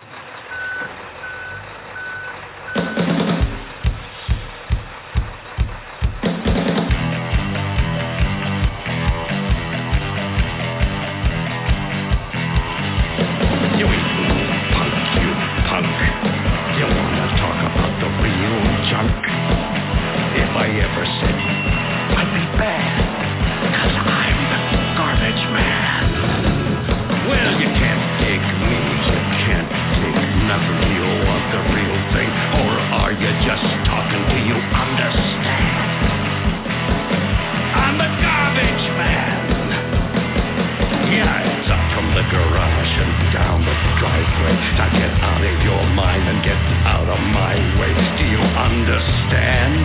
S18: If I ever said I'd be bad, 'cause I'm the garbage man. Well, you can't take me, you can't take nothing. You want the real thing, or are you just talking? Do you understand? I'm the garbage man. Yeah, it's up from the garage and down the driveway. Now get out of your mind and get out of my way. Do you understand?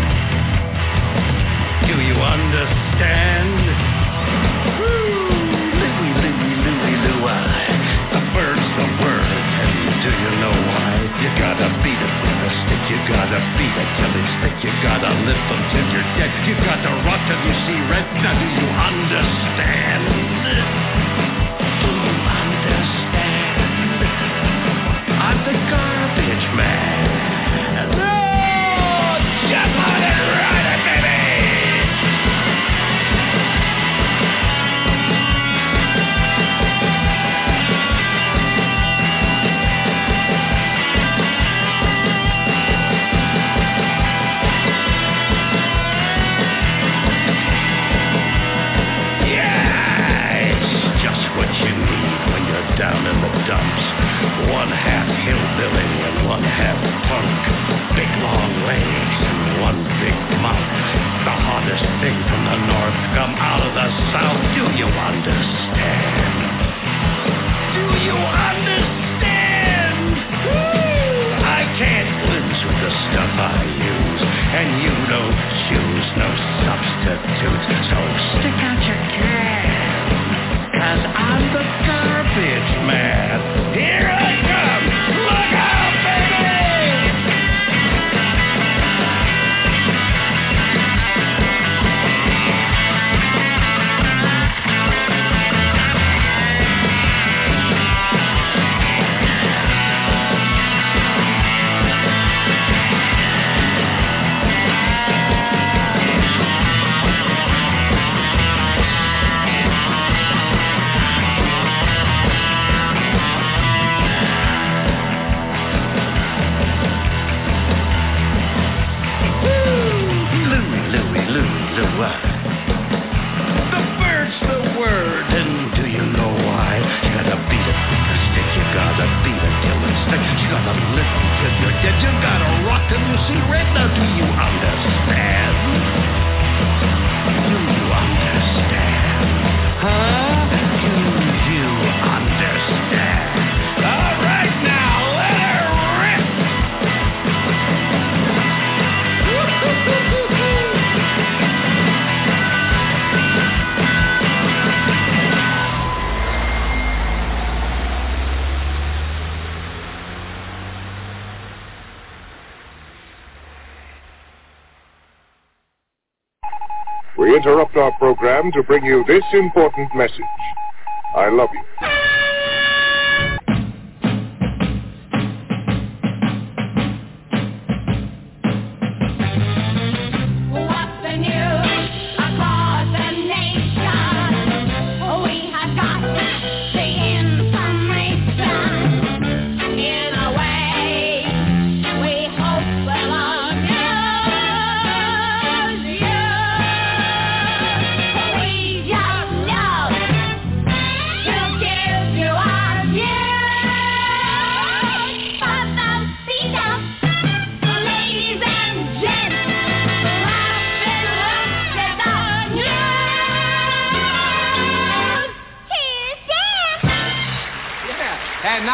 S18: Do you understand? Woo! Louie, Louie, Louie, Louie. The bird's the word, and do you know why? You gotta beat it with a stick, you gotta beat it till it's thick, you gotta lift them till you're dead, you gotta rock till you see red. Now do you understand? Do you understand? I'm the garbage man. Oh, jump on it, ride it, baby! Yeah, it's just what you need when you're down in the dumps. One half hillbilly and one half punk. Big long legs and one big mouth. The hottest thing from the north come out of the south. Do you understand? Do you understand? Woo! I can't lose with the stuff I use, and you don't choose no substitutes. So stick out your can, 'cause I'm the garbage man. Here I come! Look out, baby! Louie, Louie, Louie, Louie. The bird's the word, and do you know why? You gotta beat it with the stick, you gotta beat it till it's thick, you gotta lift it till you're dead, you gotta rock till you see red. Now do you understand? Do you understand? Huh? Do you understand? All right now, let her rip!
S19: We interrupt our program to bring you this important message. I love you.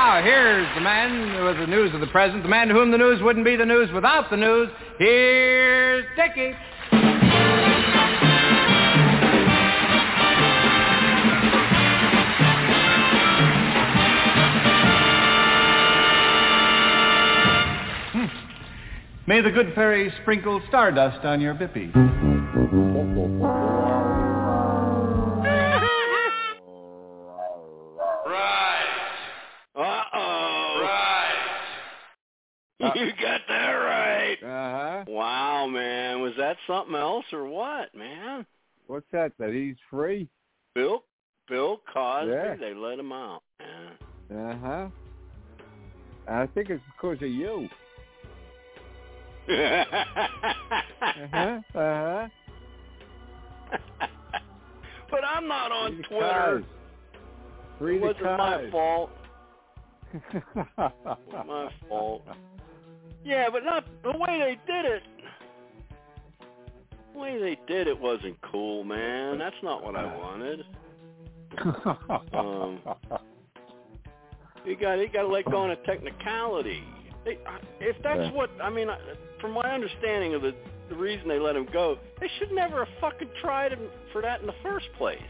S19: now, here's the man with the news of the present, the man to whom the news wouldn't be the news without the news. Here's Dickie. May the good fairy sprinkle stardust on your bippy.
S11: Uh-oh. Right.
S13: Uh,
S11: you got that right.
S13: Uh-huh.
S11: Wow, man. Was that something else or what, man?
S13: What's that? That he's free?
S11: Bill Bill Cosby,
S13: Yeah.
S11: they let him out. Yeah.
S13: Uh-huh. I think it's because of you. uh-huh. Uh-huh.
S11: But I'm not on
S13: Free
S11: Twitter.
S13: Free
S11: it wasn't
S13: cars.
S11: my fault. It wasn't my fault. Yeah, but not the way they did it. The way they did it wasn't cool, man. That's not what I wanted. um, you got you got to let go on a technicality. They, if that's yeah. what I mean, from my understanding of the the reason they let him go, they should never have fucking tried him for that in the first place.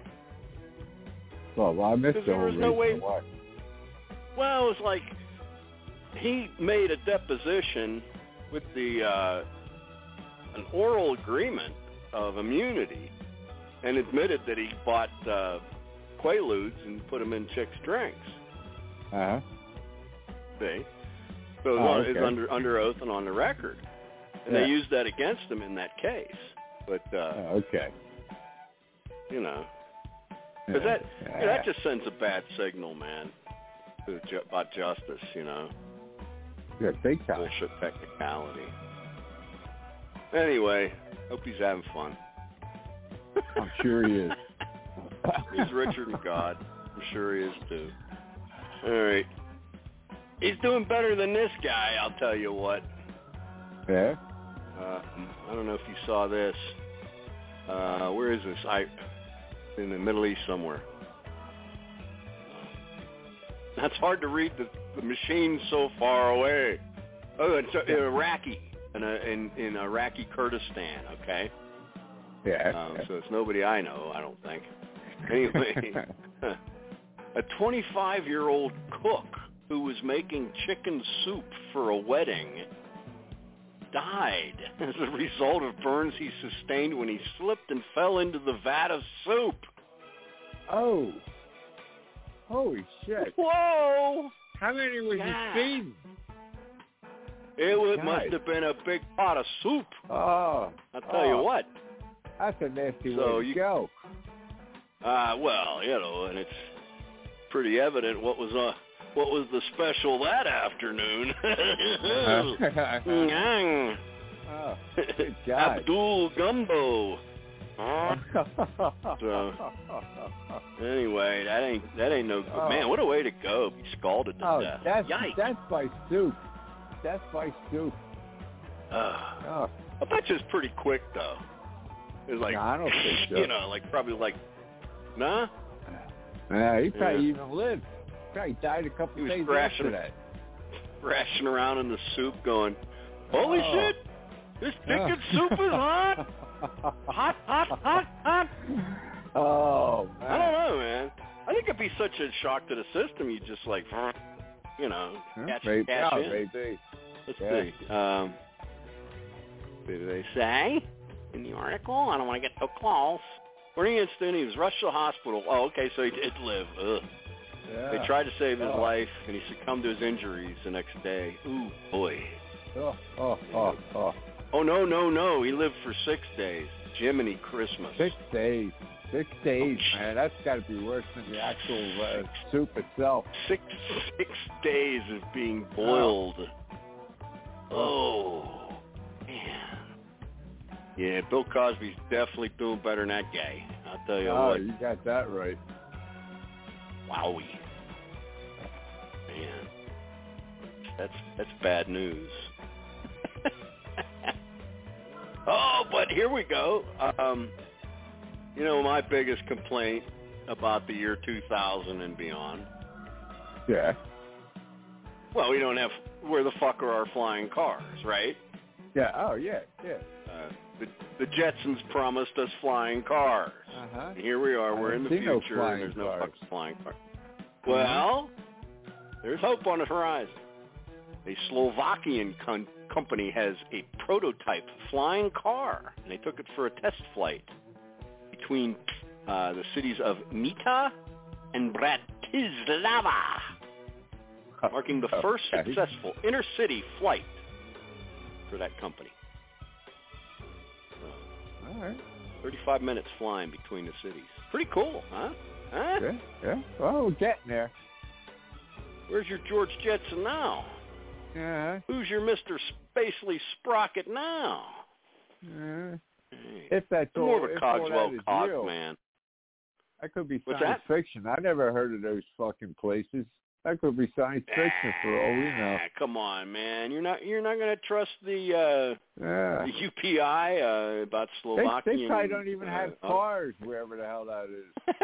S13: Well, well I missed the
S11: there
S13: whole
S11: was no
S13: reason
S11: way.
S13: why.
S11: Well, it was like he made a deposition with the uh, an oral agreement of immunity and admitted that he bought uh, Quaaludes and put them in chicks' drinks.
S13: Uh-huh.
S11: See? So
S13: oh,
S11: it's
S13: okay.
S11: under under oath and on the record. And
S13: yeah.
S11: they used that against him in that case. But, uh,
S13: oh, okay.
S11: you know, because
S13: yeah.
S11: that, you know, that just sends a bad signal, man, to ju- about justice, you know.
S13: Yeah, big time.
S11: Bullshit technicality. Anyway, hope he's having fun.
S13: I'm sure he is.
S11: He's richer than God. I'm sure he is, too. All right. He's doing better than this guy, I'll tell you what.
S13: Yeah?
S11: Uh, I don't know if you saw this. Uh, where is this? I in the Middle East somewhere. That's hard to read. The, the machine's so far away. Oh, it's uh, Iraqi in, a, in in Iraqi Kurdistan. Okay.
S13: Yeah.
S11: Um, so it's nobody I know. I don't think. Anyway, a twenty-five-year-old cook who was making chicken soup for a wedding died as a result of burns he sustained when he slipped and fell into the vat of soup.
S13: Oh. Holy shit.
S11: Whoa.
S13: How many was
S11: yeah.
S13: he feeding?
S11: It was, must have been a big pot of soup.
S13: Oh.
S11: I'll tell
S13: oh.
S11: you what.
S13: That's a nasty
S11: so
S13: way to
S11: you,
S13: go.
S11: Uh, well, you know, and it's pretty evident what was uh, what was the special that afternoon.
S13: oh, good God.
S11: Abdul Gumbo. So, anyway, that ain't that ain't no good.
S13: Oh.
S11: Man, what a way to go. Be scalded to
S13: oh,
S11: death.
S13: That's,
S11: Yikes.
S13: that's by soup. That's by soup.
S11: Uh,
S13: oh.
S11: I bet you it's pretty quick, though. It was like,
S13: no, I don't think so.
S11: You know, like probably like, nah?
S13: Yeah, he probably
S11: yeah.
S13: even lived. Probably died a couple
S11: he was
S13: days
S11: thrashing,
S13: after that.
S11: Thrashing around in the soup going, holy
S13: oh.
S11: shit, this chicken oh. soup is hot. Hot, hot, hot, hot.
S13: Oh, man.
S11: I don't know, man. I think it'd be such a shock to the system, you just like, you know, catch,
S13: maybe,
S11: cash
S13: yeah,
S11: in.
S13: maybe.
S11: Let's
S13: yeah.
S11: see. Um, what did they say in the article? I don't want to get so close. According to Instant, he was rushed to the hospital. Oh, okay, so he did live. Ugh.
S13: Yeah.
S11: They tried to save his
S13: oh.
S11: life, and he succumbed to his injuries the next day. Ooh, boy.
S13: Oh, oh, oh, oh.
S11: Oh, no, no, no. He lived for six days. Jiminy Christmas.
S13: Six days. Six days,
S11: oh,
S13: man. That's got to be worse than the actual uh, soup itself.
S11: Six six days of being boiled. Oh. oh, man. Yeah, Bill Cosby's definitely doing better than that guy. I'll tell you
S13: oh,
S11: what.
S13: Oh, you got that right.
S11: Wowie. Man. That's, that's bad news. Oh, but here we go. Um, you know, my biggest complaint about the year two thousand and beyond
S13: yeah.
S11: Well, we don't have, where the fuck are our flying cars, right?
S13: Yeah, oh, yeah, yeah.
S11: Uh, the, the Jetsons promised us flying cars.
S13: Uh-huh.
S11: And here we are, we're in the future,
S13: no
S11: and there's no
S13: cars.
S11: fucking flying cars. Well, there's hope on the horizon. A Slovakian con- company has a prototype flying car, and they took it for a test flight between uh, the cities of Nita and Bratislava, marking the first
S13: Okay.
S11: successful inner-city flight for that company. So,
S13: All right.
S11: thirty-five minutes flying between the cities. Pretty cool, huh? Huh?
S13: Yeah, yeah. Well, we're getting there.
S11: Where's your George Jetson now?
S13: Yeah.
S11: Who's your Mister Spacely Sprocket now?
S13: Yeah.
S11: Hey.
S13: If that's
S11: I'm
S13: all,
S11: more of a
S13: if all
S11: Cogswell
S13: that is
S11: Cog
S13: real,
S11: man.
S13: that could be
S11: What's
S13: science
S11: that?
S13: fiction. I never heard of those fucking places. That could be science fiction for all we know.
S11: Ah, come on, man. You're not you're not going to trust the, uh,
S13: Yeah.
S11: the U P I uh, about
S13: They,
S11: Slovakian.
S13: they probably don't even
S11: uh,
S13: have
S11: uh,
S13: cars wherever the hell that is.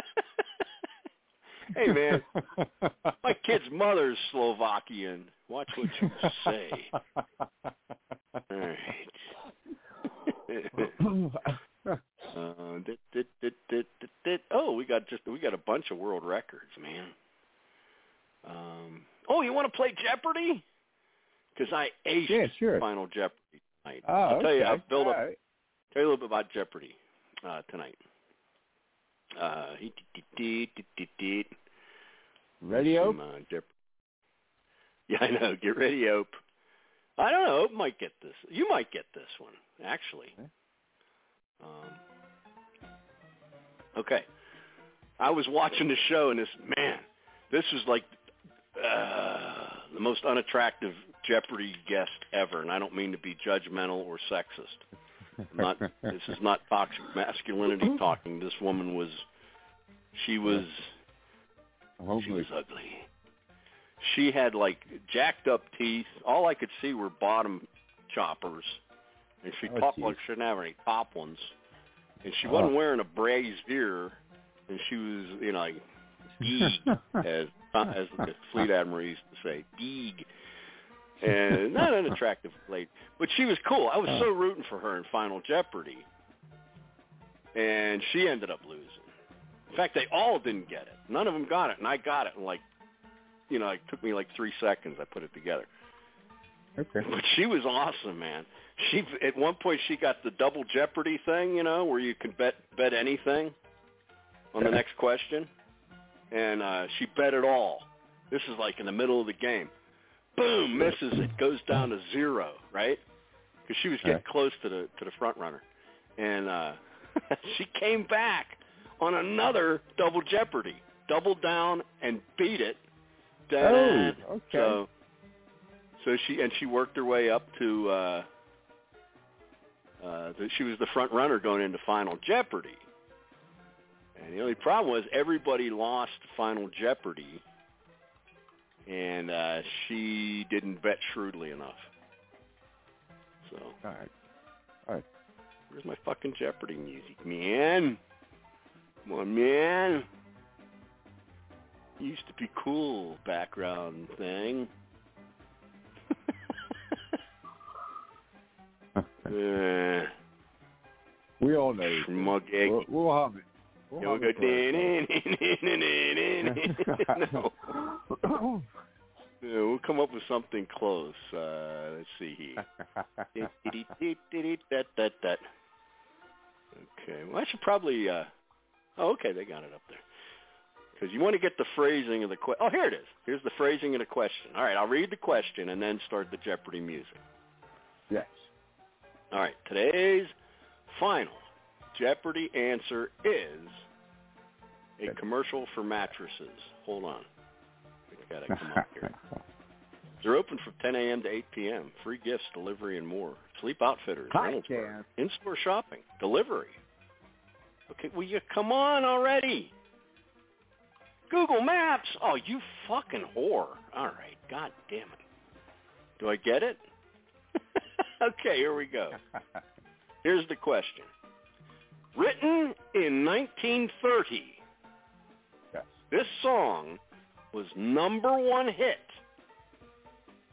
S11: Hey, man, my kid's mother's Slovakian. Watch what you say. All right. uh, dit, dit, dit, dit, dit, dit. Oh, we got just we got a bunch of world records, man. Um, oh, you want to play Jeopardy? Because I aced
S13: Yeah, sure.
S11: Final Jeopardy tonight.
S13: Oh,
S11: I'll tell you,
S13: okay.
S11: I've built
S13: All
S11: up.
S13: right.
S11: Tell you a little bit about Jeopardy uh, tonight. Uh, he- he- he- he- he- he- he.
S13: Ready, Ope?
S11: Some, uh, Jeopardy. Yeah, I know. Get ready, Ope. I don't know. Ope might get this. You might get this one, actually. Um, okay. I was watching the show, and this, man, this was like uh, the most unattractive Jeopardy guest ever, and I don't mean to be judgmental or sexist. I'm not. This is not toxic masculinity talking. This woman was, she was, she was ugly. She had like jacked up teeth. All I could see were bottom choppers, and she
S13: Oh,
S11: talked
S13: geez.
S11: like she didn't have any top ones. And she wasn't
S13: Oh.
S11: wearing a brassiere, and she was, you know, like geeg, as as the Fleet Admiral used to say, geeg. And not an attractive lady, but she was cool. I was so rooting for her in Final Jeopardy, and she ended up losing. In fact, they all didn't get it. None of them got it, and I got it in like, you know, it took me like three seconds. I put it together.
S13: Okay.
S11: But she was awesome, man. She at one point she got the double Jeopardy thing, you know, where you could bet bet anything on the next question, and uh, she bet it all. This is like in the middle of the game. Boom, misses it, goes down to zero, right? Because she was getting close to the to the front runner, and uh, she came back on another double Jeopardy, doubled down and beat it. Da-da.
S13: Oh, okay.
S11: So, so she and she worked her way up to. Uh, uh, the, she was the front runner going into Final Jeopardy, and the only problem was everybody lost Final Jeopardy. And uh, she didn't bet shrewdly enough. So,
S13: all right, all right.
S11: Where's my fucking Jeopardy music, man? Come on, man. Used to be cool background thing. uh,
S13: we all know. We'll, we'll hum it. We'll hum it
S11: no. Yeah, we'll come up with something close. Uh, let's see here. Okay. Well, I should probably. Uh, oh, okay. They got it up there. Because you want to get the phrasing of the question. Oh, here it is. Here's the phrasing of the question. All right. I'll read the question and then start the Jeopardy music.
S13: Yes.
S11: All right. Today's final Jeopardy answer is a commercial for mattresses. Hold on. We gotta come up here. They're open from ten a.m. to eight p.m. Free gifts, delivery, and more. Sleep Outfitters, Reynoldsburg. In-store shopping, delivery. Okay, will you come on already? Google Maps. Oh, you fucking whore. All right, God damn it. Do I get it? Okay, here we go. Here's the question. Written in nineteen thirty,
S13: yes.
S11: This song was number one hit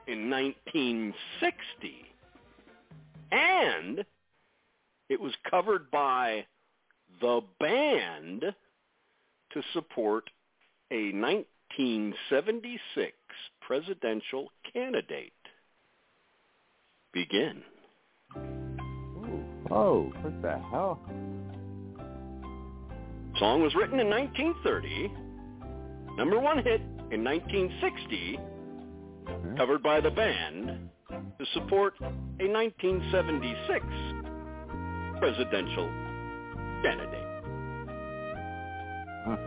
S11: in nineteen sixty. And it was covered by the band to support a nineteen seventy-six presidential candidate. Begin.
S13: Oh, what the hell?
S11: Song was written in nineteen thirty. Number one hit in nineteen sixty. Mm-hmm. Covered by the band to support a nineteen seventy-six presidential candidate.
S13: Huh.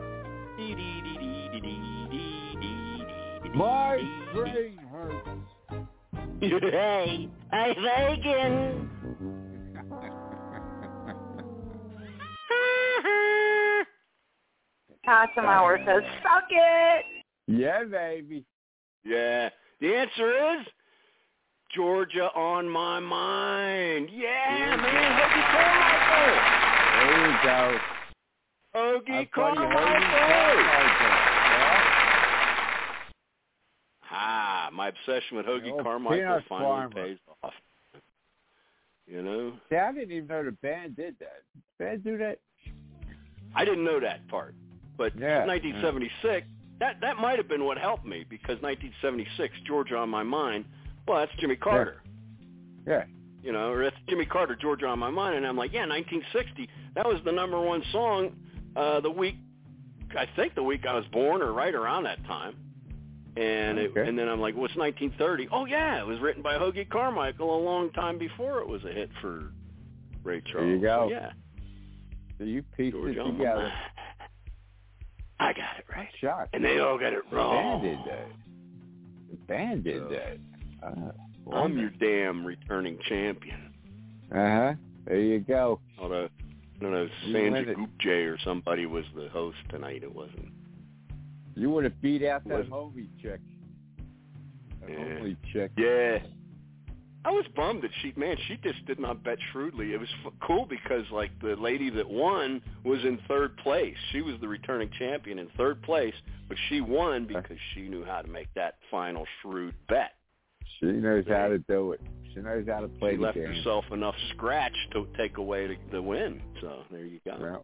S13: My brain hurts.
S5: Hey, I'm vegan.
S20: Cosmower says, suck it.
S13: Yeah, baby.
S11: Yeah. The answer is Georgia on My Mind. Yeah, man. Hoagie Carmichael.
S13: There you go.
S11: Hoagie Carmichael. Ah, my obsession with Hoagie
S13: oh,
S11: Carmichael finally
S13: farmer.
S11: pays off. You know?
S13: See, I didn't even know the band did that. Did the band do that?
S11: I didn't know that part. But
S13: yeah,
S11: nineteen seventy-six, yeah. that, that might have been what helped me, because nineteen seventy-six, Georgia on My Mind, well, that's Jimmy Carter.
S13: Yeah. yeah.
S11: You know, or that's Jimmy Carter, Georgia on My Mind. And I'm like, yeah, nineteen sixty, that was the number one song uh, the week, I think the week I was born, or right around that time. And
S13: okay.
S11: it, and then I'm like, what's nineteen thirty? Oh, yeah, it was written by Hoagie Carmichael a long time before it was a hit for Ray Charles.
S13: There you go.
S11: So, yeah.
S13: So you pieced
S11: George
S13: it together.
S11: I got it right.
S13: Shot.
S11: And they all got it wrong.
S13: The band did that. The band did
S11: so,
S13: that. Uh,
S11: I'm your damn returning champion.
S13: Uh-huh. There you go.
S11: Although, I don't know, Sanjay Gupta or somebody was the host tonight. It wasn't.
S13: You would have beat out that homie chick. That
S11: yeah.
S13: homie chick.
S11: Yeah. I was bummed that she, man, she just did not bet shrewdly. It was f- cool because, like, the lady that won was in third place. She was the returning champion in third place, but she won because she knew how to make that final shrewd bet.
S13: She knows how to do it. She knows how to play
S11: she
S13: the
S11: left
S13: game.
S11: herself enough scratch to take away the, the win. So there you go.
S13: Well,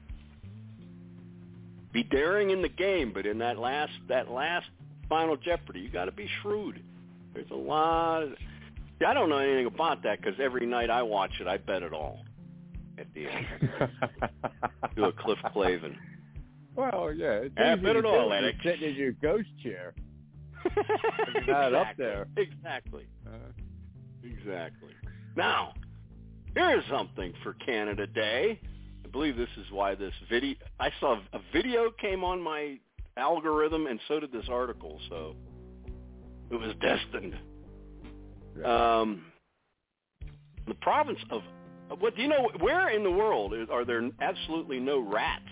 S11: be daring in the game, but in that last that last Final Jeopardy, you got to be shrewd. There's a lot. Of, I don't know anything about that because every night I watch it, I bet it all at the end. Do a Cliff Clavin.
S13: Well, yeah. It's
S11: I bet it all,
S13: Alex.
S11: Alex.
S13: Sitting in your ghost chair.
S11: You're
S13: not
S11: exactly.
S13: up there.
S11: Exactly.
S13: Uh,
S11: exactly. Now, here's something for Canada Day. I believe this is why this video, I saw a video came on my algorithm, and so did this article, so it was destined. Um, the province of, what do you know, where in the world is, are there absolutely no rats?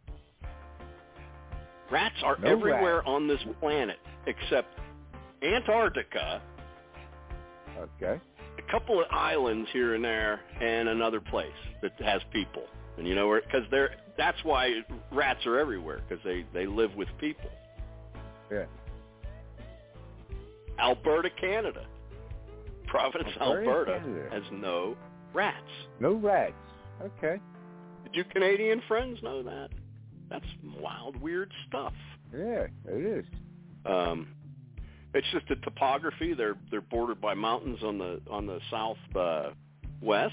S11: Rats are
S13: no
S11: everywhere
S13: rats.
S11: on this planet except Antarctica.
S13: Okay.
S11: A couple of islands here and there, and another place that has people. And you know where? Because they're that's why rats are everywhere, because they, they live with people.
S13: Yeah.
S11: Alberta, Canada. Province
S13: Alberta,
S11: Alberta
S13: Canada.
S11: has no rats.
S13: No rats. Okay.
S11: Did you Canadian friends know that? That's wild, weird stuff.
S13: Yeah, it is.
S11: Um, it's just the topography. They're they're bordered by mountains on the on the south uh, west.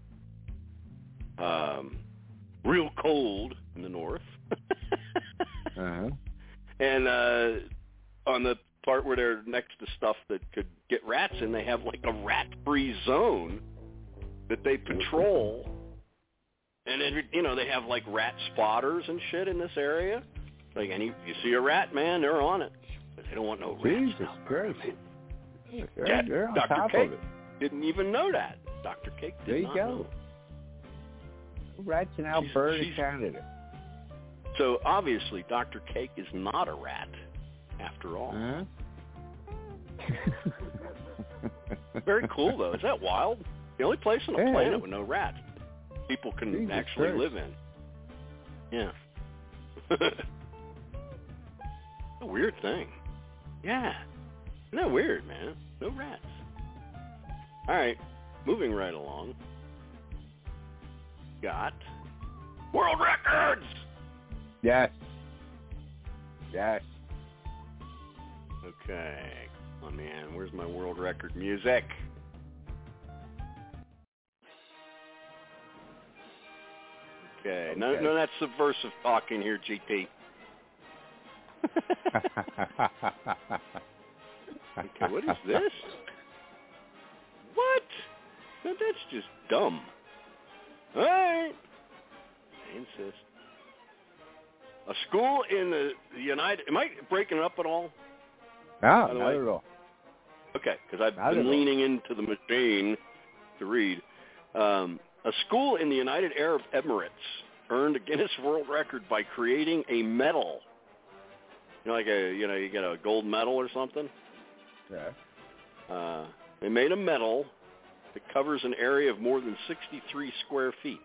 S11: Um, real cold in the north.
S13: uh-huh.
S11: And uh, on the part where they're next to stuff that could get rats in, they have like a rat-free zone that they patrol. And then, you know, they have like rat spotters and shit in this area. Like, any you see a rat, man, they're on it. They don't want no rats.
S13: Jesus Christ. They're,
S11: yeah,
S13: they're on
S11: Doctor
S13: top
S11: Cake
S13: of it.
S11: Didn't even know that. Doctor Cake did
S13: there you
S11: not
S13: go.
S11: know.
S13: Rats in Alberta,
S11: she's, she's,
S13: Canada.
S11: So obviously, Doctor Cake is not a rat, after all.
S13: Uh-huh.
S11: Very cool, though. Is that wild? The only place on the
S13: yeah.
S11: planet with no rats people can
S13: Jesus
S11: actually
S13: Christ.
S11: live in. Yeah. A weird thing. Yeah. Isn't that weird, man? No rats. All right, moving right along. Got world records.
S13: Yes. Yes.
S11: Okay. Oh, man, where's my world record music? Okay. okay. No, no, that's subversive talking here, G T. Okay, what is this? What? No, that's just dumb. All right. I insist. A school in the United... Am I breaking it up at all?
S13: No, not at all.
S11: Okay, because I've
S13: not
S11: been leaning into the machine to read. Um, a school in the United Arab Emirates earned a Guinness World Record by creating a medal. You know, like a, you know, you get a gold medal or something?
S13: Yeah.
S11: Uh, they made a medal that covers an area of more than sixty-three square feet.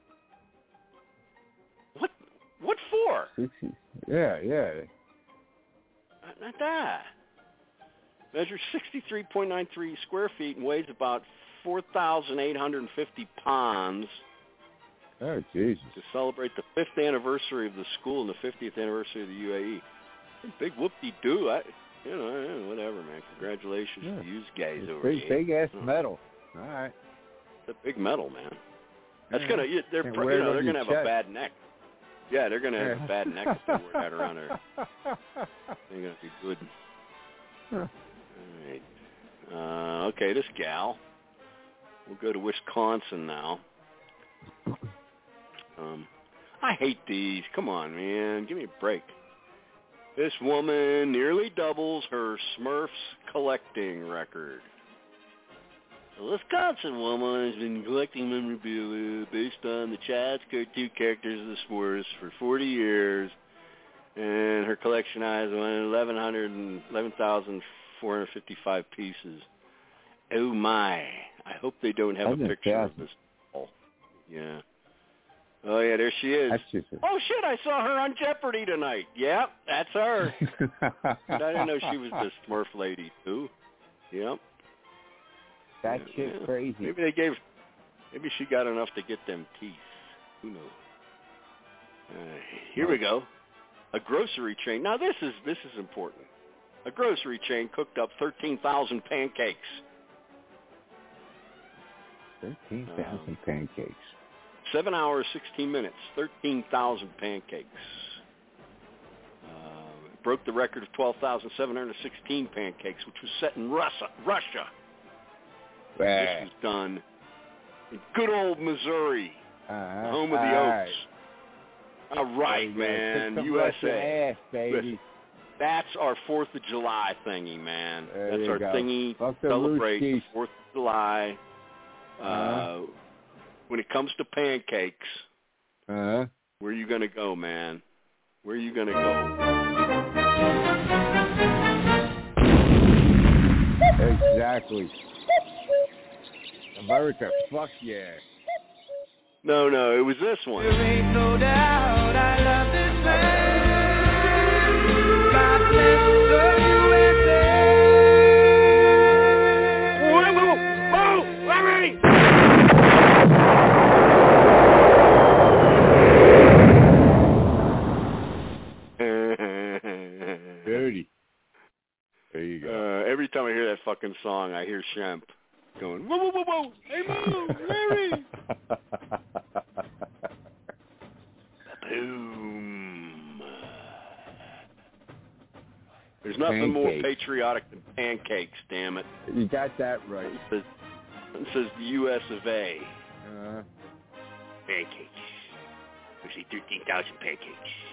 S11: What? What for?
S13: Yeah, yeah.
S11: Not, not that. Measures sixty-three point nine three square feet and weighs about four thousand eight hundred fifty pounds.
S13: Oh, Jesus.
S11: To celebrate the fifth anniversary of the school and the fiftieth anniversary of the U A E. Big whoop-de-doo. I, you know, whatever, man. Congratulations
S13: yeah.
S11: to you guys over
S13: big,
S11: here.
S13: Big-ass medal. All right.
S11: It's a big medal, man. That's yeah. gonna. They're,
S13: Can't
S11: you know, they're gonna have
S13: chest.
S11: a bad neck. Yeah, they're gonna have a bad neck if they wear that around there. They're gonna be good.
S13: Huh.
S11: All right. Uh, okay, this gal. We'll go to Wisconsin now. Um, I hate these. Come on, man. Give me a break. This woman nearly doubles her Smurfs collecting record. A Wisconsin woman has been collecting memorabilia based on the child's cartoon characters of the Smurfs for forty years, and her collection has eleven thousand four hundred fifty-five pieces. Oh, my. I hope they don't have a picture of this. Oh, yeah. Oh, yeah, there she is. Oh, shit, I saw her on Jeopardy tonight. Yep, that's her. I didn't know she was the Smurf lady, too. Yep.
S13: That
S11: yeah,
S13: shit's
S11: yeah.
S13: crazy.
S11: Maybe they gave, maybe she got enough to get them teeth. Who knows? Uh, here we go. A grocery chain. Now, this is this is important. A grocery chain cooked up thirteen thousand pancakes.
S13: thirteen thousand um, pancakes.
S11: Seven hours, sixteen minutes, thirteen thousand pancakes. Uh, broke the record of twelve thousand seven hundred sixteen pancakes, which was set in Russia. Russia.
S13: Right.
S11: This was done in good old Missouri,
S13: uh-huh.
S11: home of the
S13: All
S11: Oaks. Right. All right, man. U S A.
S13: Ass, baby.
S11: That's our fourth of July thingy, man.
S13: There
S11: That's our
S13: go.
S11: thingy.
S13: Fuck
S11: Celebrate the fourth of July. Uh,
S13: uh-huh.
S11: When it comes to pancakes,
S13: uh-huh.
S11: where are you going to go, man? Where are you going to go?
S13: Exactly. America, fuck yeah.
S11: No, no, it was this one.
S14: There ain't no doubt I love this land. God bless the U S A.
S11: Whoa, whoa, whoa, Larry!
S13: Dirty. There you go.
S11: Uh, every time I hear that fucking song, I hear Shemp going, whoa, whoa, whoa, whoa, hey, move, Larry! Boom. There's nothing more patriotic than pancakes, damn it.
S13: You got that right.
S11: It says, it says the U S of A.
S13: Uh,
S11: pancakes. We see thirteen thousand pancakes.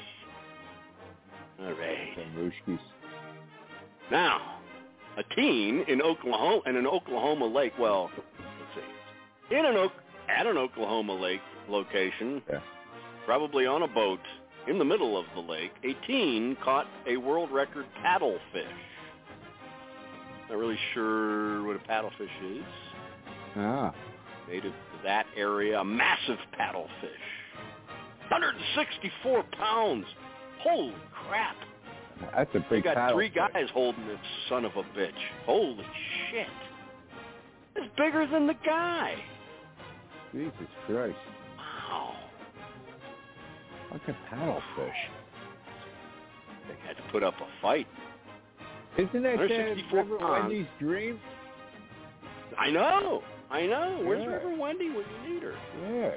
S11: All right. Now, a teen in Oklahoma, in an Oklahoma lake, well, let's see, in an at an Oklahoma lake location,
S13: yeah.
S11: probably on a boat in the middle of the lake, a teen caught a world record paddlefish. Not really sure what a paddlefish is.
S13: Ah.
S11: Native to that area, a massive paddlefish. one hundred sixty-four pounds. Holy crap.
S13: That's a
S11: They
S13: big
S11: got
S13: paddle
S11: three
S13: fish.
S11: guys holding this son of a bitch. Holy shit. It's bigger than the guy.
S13: Jesus Christ.
S11: Wow.
S13: Like a paddlefish.
S11: They had to put up a fight.
S13: Isn't that
S11: one
S13: uh,
S11: sixty-four
S13: River
S11: pounds.
S13: Wendy's dream?
S11: I know. I know. Where's
S13: Yeah.
S11: River Wendy when you need her?
S13: Yeah.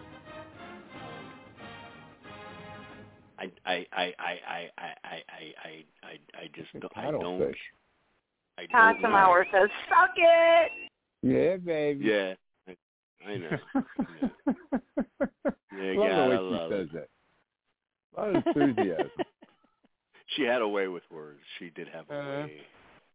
S11: I I I I I I I I I I just don't I don't
S13: Paddlefish.
S11: I don't
S20: Awesome
S11: know.
S20: Hour says, suck it.
S13: Yeah, baby.
S11: Yeah. I, I know. Yeah,
S13: Love
S11: gotta
S13: the way
S11: love
S13: she
S11: it.
S13: says it. A lot of enthusiasm.
S11: She had a way with words. She did have a
S13: Uh,
S11: way.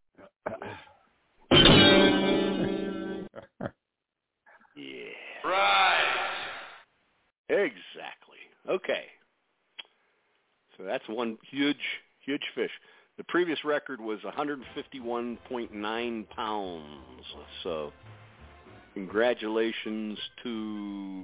S11: Yeah.
S3: Right.
S11: Exactly. Okay. So that's one huge, huge fish. The previous record was one hundred fifty-one point nine pounds. So congratulations to,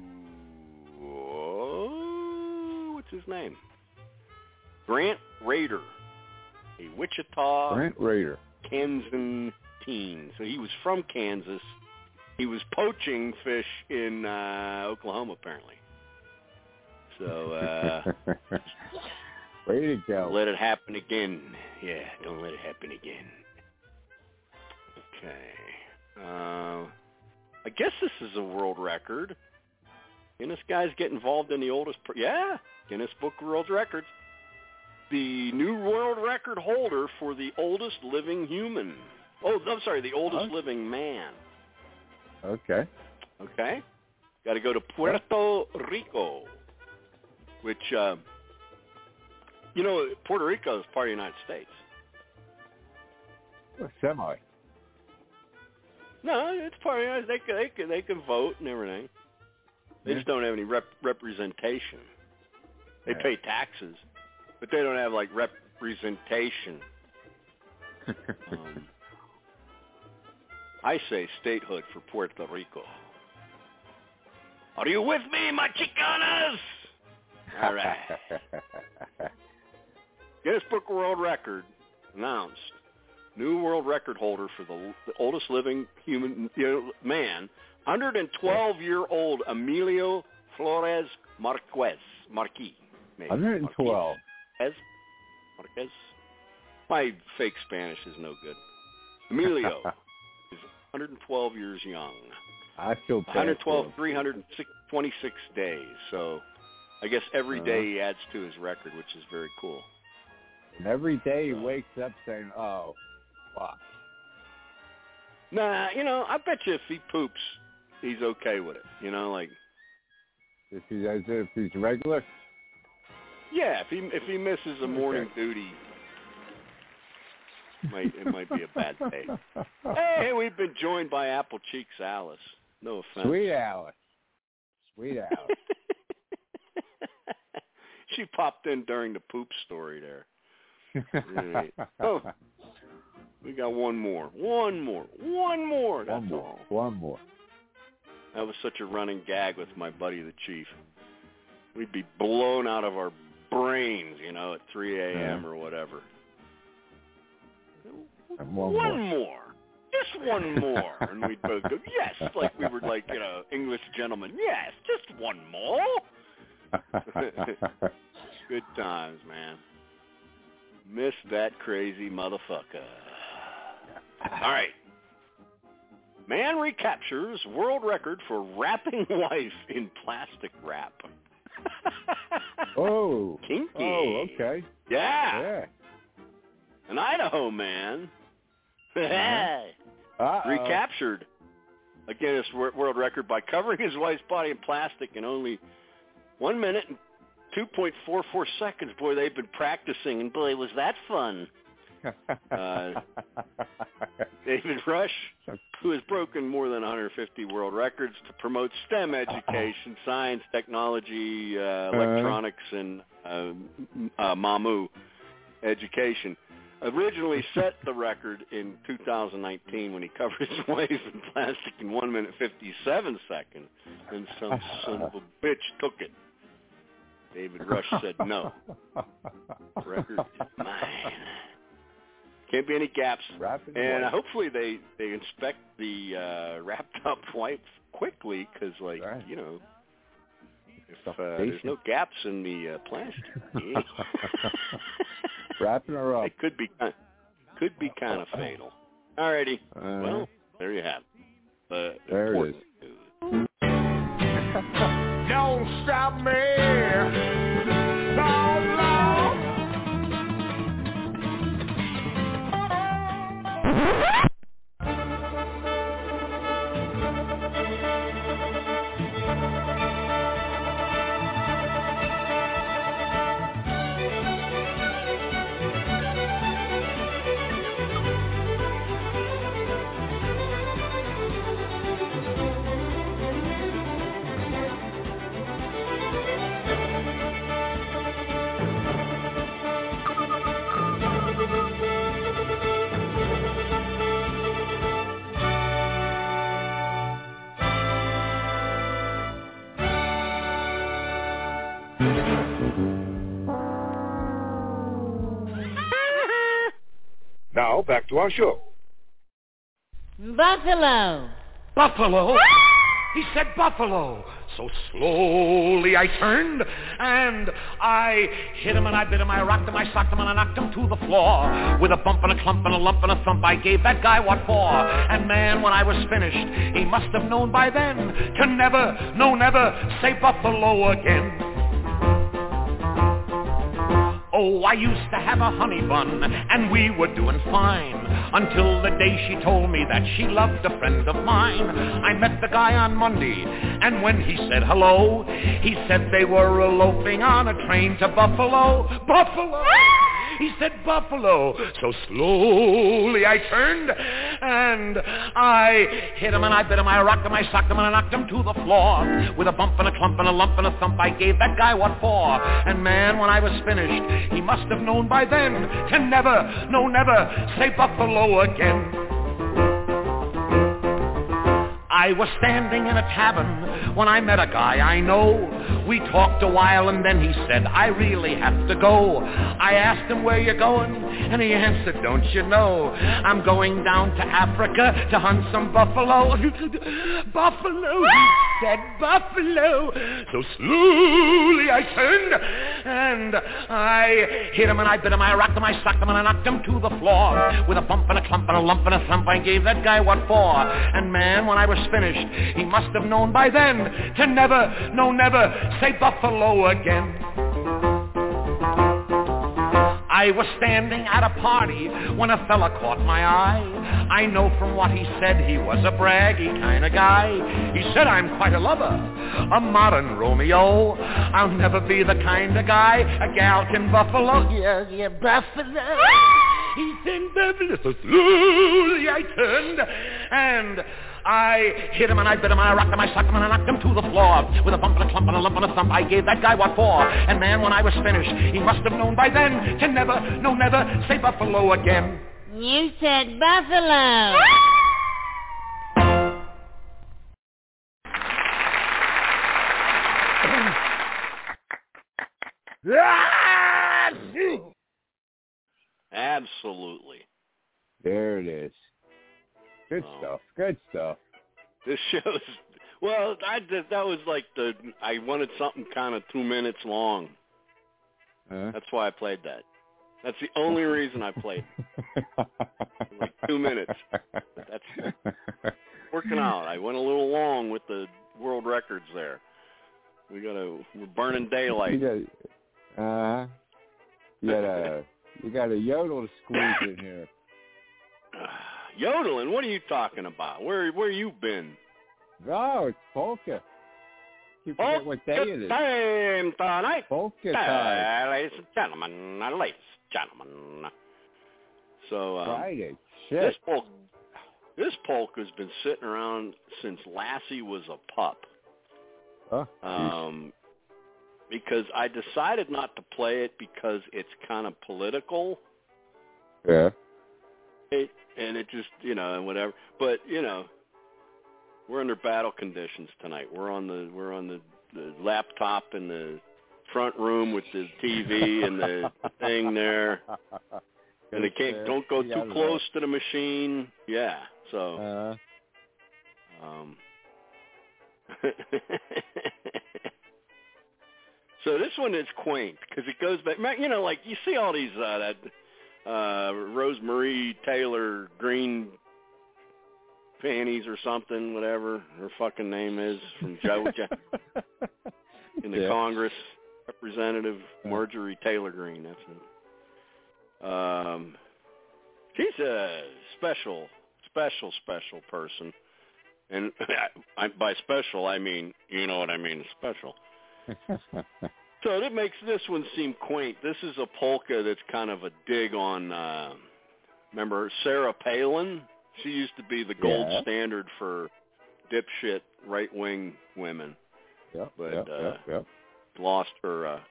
S11: oh, what's his name? Grant Rader, a Wichita,
S13: Grant Rader.
S11: Kansan teen. So he was from Kansas. He was poaching fish in uh, Oklahoma, apparently. So uh,
S13: way to go.
S11: don't let it happen again. Yeah, don't let it happen again. Okay. Uh, I guess this is a world record. Guinness guys get involved in the oldest. Pr- yeah, Guinness Book of World Records. The new world record holder for the oldest living human. Oh, I'm sorry, the oldest
S13: Oh.
S11: living man.
S13: Okay.
S11: Okay? Got to go to Puerto Rico, which, uh, you know, Puerto Rico is part of the United States.
S13: Well, semi.
S11: No, it's part of the United States. They can, they can, they can vote and everything. They
S13: Yeah.
S11: just don't have any rep- representation. They
S13: Yeah.
S11: pay taxes, but they don't have, like, representation. Um, I say statehood for Puerto Rico. Are you with me, my Chicanas? All right. Guinness Book of World Record announced new world record holder for the, the oldest living human you know, man, one hundred twelve-year-old Emilio Flores Marquez. Marquis. Maybe.
S13: one hundred twelve.
S11: Marquez? Marquez? My fake Spanish is no good. Emilio is one hundred twelve years young.
S13: I feel bad.
S11: one hundred twelve,
S13: for him.
S11: three hundred twenty-six days. So I guess every
S13: Uh-huh.
S11: day he adds to his record, which is very cool.
S13: And every day he wakes up saying, oh, fuck.
S11: Nah, you know, I bet you if he poops, he's okay with it. You know, like,
S13: If, he, as if he's regular.
S11: yeah, if he if he misses a morning duty, might it might be a bad day. Hey, we've been joined by Apple Cheeks Alice. No offense.
S13: Sweet Alice. Sweet Alice.
S11: She popped in during the poop story there. Right. Oh, we got one more. One more. One more. That's
S13: One more.
S11: all.
S13: One more.
S11: That was such a running gag with my buddy the Chief. We'd be blown out of our brains, you know, at three a.m.
S13: Yeah.
S11: or whatever.
S13: And one,
S11: One
S13: more.
S11: more. Just one more. And we'd both go, yes, like we were like, you know, English gentlemen. Yes, just one more. Good times, man. Miss that crazy motherfucker. All right. Man recaptures world record for wrapping wife in plastic wrap.
S13: Oh.
S11: Kinky.
S13: Oh, okay.
S11: Yeah.
S13: Yeah.
S11: An Idaho man
S13: Uh-oh.
S11: recaptured a Guinness Wor- World Record by covering his wife's body in plastic in only one minute and two point four four seconds. Boy, they've been practicing, and boy, was that fun. Uh, David Rush, who has broken more than one hundred fifty world records to promote STEM education, science, technology, uh, electronics, and uh, uh, Mamu education, originally set the record in two thousand nineteen when he covered his wife in plastic in one minute fifty-seven seconds, and some son of a bitch took it. David Rush said no. Record is mine. Can't be any gaps.
S13: Rapid
S11: and uh,
S13: wipe.
S11: hopefully they, they inspect the uh, wrapped up wipes quickly because, like, right. you know, if uh, there's no gaps in the uh, plastic, yeah.
S13: wrapping her up.
S11: It could be kind of, could be kind of fatal. Alrighty.
S13: Uh,
S11: well, there you have it. Uh,
S13: there it is.
S14: Don't stop me. So long.
S21: Now, back to our show.
S10: Buffalo.
S9: Buffalo? He said buffalo. So slowly I turned, and I hit him and I bit him, I rocked him, I socked him, and I knocked him to the floor. With a bump and a clump and a lump and a thump, I gave that guy what for. And man, when I was finished, he must have known by then to never, no never, say buffalo again. Oh, I used to have a honey bun, and we were doing fine, until the day she told me that she loved a friend of mine. I met the guy on Monday, and when he said hello, he said they were eloping on a train to Buffalo. Buffalo! He said buffalo. So slowly I turned, and I hit him and I bit him, I rocked him, I socked him, and I knocked him to the floor. With a bump and a clump and a lump and a thump, I gave that guy what for. And man, when I was finished, he must have known by then to never, no never, say buffalo again. I was standing in a tavern when I met a guy I know. We talked a while and then he said, I really have to go. I asked him, where you going? And he answered, don't you know, I'm going down to Africa to hunt some buffalo. Buffalo, he said, buffalo. So slowly I turned, and I hit him and I bit him, I rocked him, I socked him, and I knocked him to the floor. With a bump and a clump and a lump and a thump, I gave that guy what for. And man, when I was finished, he must have known by then to never, no never, say buffalo again. I was standing at a party when a fella caught my eye. I know from what he said he was a braggy kind of guy. He said, I'm quite a lover, a modern Romeo. I'll never be the kind of guy a gal can buffalo. Yeah, yeah, buffalo. He said, buffalo. So slowly I turned, and I hit him and I bit him and I rocked him, I socked him and I knocked him to the floor. With a bump and a clump and a lump and a thump, I gave that guy what for. And man, when I was finished, he must have known by then to never, no never, say buffalo again.
S10: You said buffalo.
S11: Absolutely.
S13: There it is. Good oh. stuff. Good stuff.
S11: This show's, well, I did, that was like the, I wanted something kind of two minutes long.
S13: Huh?
S11: That's why I played that. That's the only reason I played it. Like two minutes. That's working out. I went a little long with the world records there. We got a, we're burning daylight.
S13: You got, uh, you got a, you got a yodel to squeeze in here.
S11: Yodeling? What are you talking about? Where where you been?
S13: Oh, it's polka. You forget
S11: polka
S13: what day it is.
S11: Time tonight.
S13: Polka time.
S11: Uh, ladies and gentlemen, uh, ladies and gentlemen. So um,
S13: Friday. Shit.
S11: This polka, this polka's been sitting around since Lassie was a pup.
S13: Oh,
S11: um, because I decided not to play it because it's kind of political.
S13: Yeah.
S11: It, and it just, you know, and whatever. But, you know, we're under battle conditions tonight. We're on the we're on the, the laptop in the front room with the T V and the thing there. And they can't, don't go too close to the machine. Yeah, so.
S13: Uh,
S11: um, so this one is quaint because it goes back. You know, like you see all these uh, that uh, Rosemary Taylor Green panties or something, whatever her fucking name is, from Georgia in the yeah. Congress, Representative Marjorie Taylor Greene. That's it. Um, she's a special, special, special person. And I, by special, I mean, you know what I mean, special. So that makes this one seem quaint. This is a polka that's kind of a dig on, uh, remember Sarah Palin? She used to be the gold yeah. standard for dipshit right-wing women.
S13: Yep,
S11: but
S13: yep,
S11: uh,
S13: yep, yep.
S11: lost her... Uh,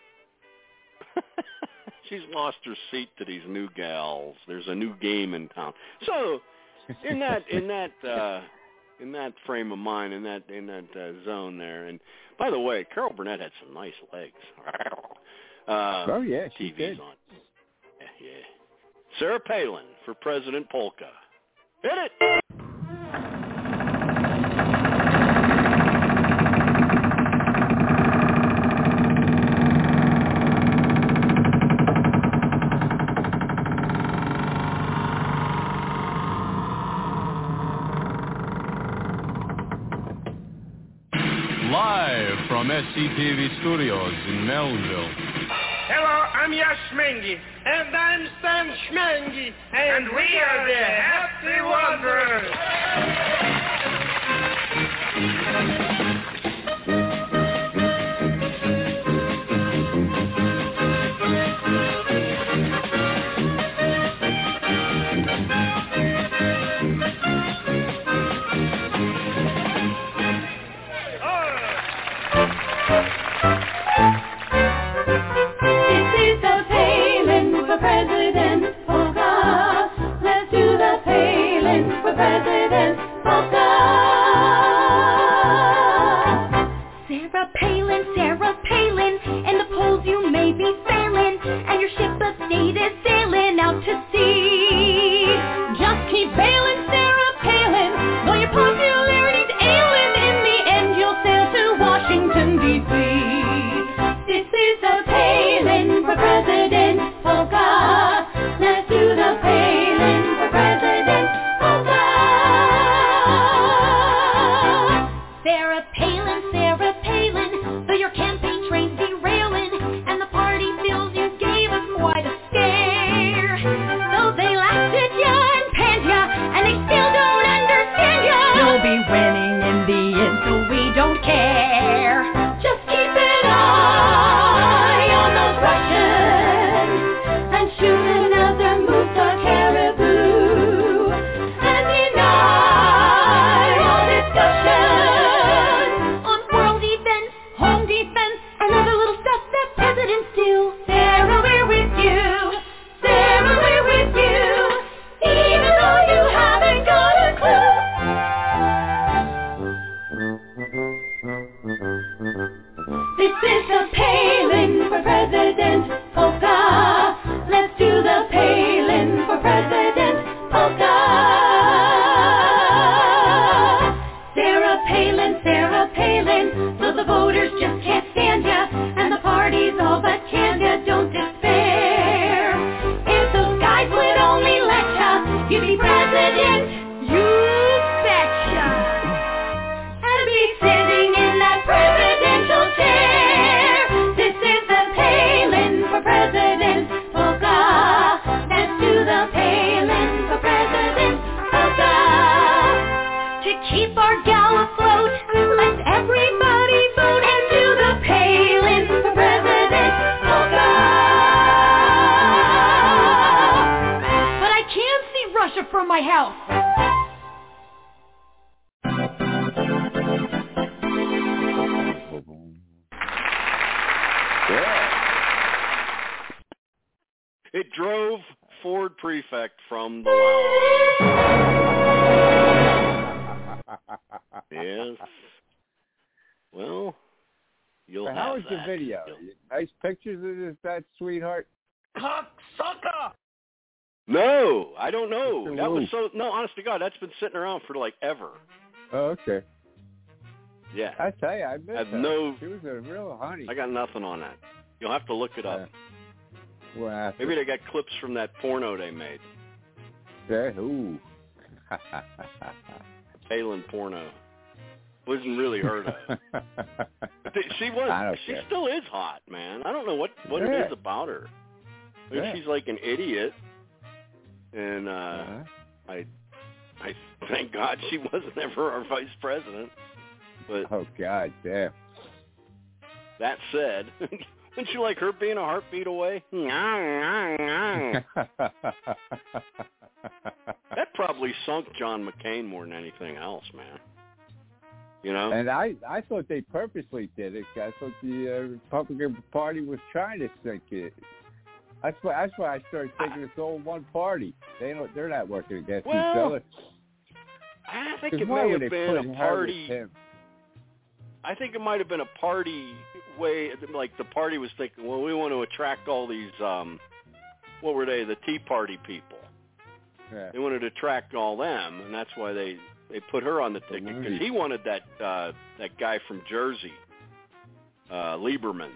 S11: she's lost her seat to these new gals. There's a new game in town. So, in that in that uh, in that frame of mind, in that in that uh, zone there. And by the way, Carol Burnett had some nice legs. Uh,
S13: oh yeah, she
S11: T V's
S13: did.
S11: On. Yeah, yeah. Sarah Palin for President Polka. Hit it.
S21: Live from S C T V Studios in Melville.
S22: Hello, I'm Yashmengi. And I'm Stan Schmengi. And, and we are the Happy Wanderers.
S10: President Polka. Let's do the Palin for President Polka. Sarah Palin, Sarah Palin, in the polls you may be failing, and your ship of state is sailing out to sea. Just keep bailing, Sarah Palin, though your popularity's ailing, in the end you'll sail to Washington, D C This is the Palin for President Polka. Let's do the Palin for President Polka. Sarah Palin, Sarah Palin, though your campaign train's derailing, and the party bills you gave us quite a scare. Though they laughed at ya and panned ya, and they still don't understand ya, you'll be winning in the end, so we don't care. Just keep an eye on those Russians and shoot another moose or caribou, and deny all discussion on world events, home defense, and other little stuff that presidents do. Sarah, we're with you. Sarah, we're with you, even though you haven't got a clue. This is the Palin for President Polka. Let's do the Palin for President Polka. Sarah Palin, Sarah Palin, so the voters just can't stand ya, and the party's all but canned ya. Don't despair. If those guys would only let ya, you'd be president, you betcha, and be sitting in that presidential chair. This is the Palin for President Polka. Let's do the Palin for President Polka. To keep our gal afloat, let's everybody vote and do the Palin for President Polka. But I can't see Russia from my house.
S11: It drove Ford Prefect from the lounge. Yes. Well, You'll
S13: So
S11: have
S13: how was
S11: that.
S13: the video? Nice pictures of this, that sweetheart?
S11: Cocksucker! No, I don't know.
S13: Mister
S11: That
S13: Wu.
S11: was so. No, honest to God, that's been sitting around for like ever.
S13: Oh, okay.
S11: Yeah.
S13: I tell you, I missed
S11: I have
S13: her.
S11: no.
S13: She was a real honey.
S11: I got nothing on that. You'll have to look it up.
S13: Uh, well,
S11: Maybe they got clips from that porno they made.
S13: Yeah, ooh.
S11: Palin porno. Wasn't really heard of. But they- she
S13: I
S11: was.
S13: don't
S11: She
S13: care.
S11: still is hot, man. I don't know what what
S13: Yeah.
S11: it is about her. I mean,
S13: Yeah.
S11: she's like an idiot, and uh,
S13: Uh-huh.
S11: I, I thank God she wasn't ever our vice president. But
S13: Oh, God damn.
S11: that said, wouldn't you like her being a heartbeat away? That probably sunk John McCain more than anything else, man. You know?
S13: And I, I thought they purposely did it. I thought the uh, Republican Party was trying to sink it. That's why. That's why I started thinking it's all one party. They don't. They're not working against each
S11: Well,
S13: other.
S11: I think
S13: 'Cause
S11: it
S13: why
S11: may
S13: would
S11: have
S13: they
S11: been
S13: put
S11: a
S13: her with
S11: party.
S13: him?
S11: I think it might have been a party way, like the party was thinking, well, we want to attract all these, um, what were they, the Tea Party people.
S13: Yeah.
S11: They wanted to attract all them, and that's why they, they put her on the ticket, because he wanted that uh, that guy from Jersey, uh, Lieberman.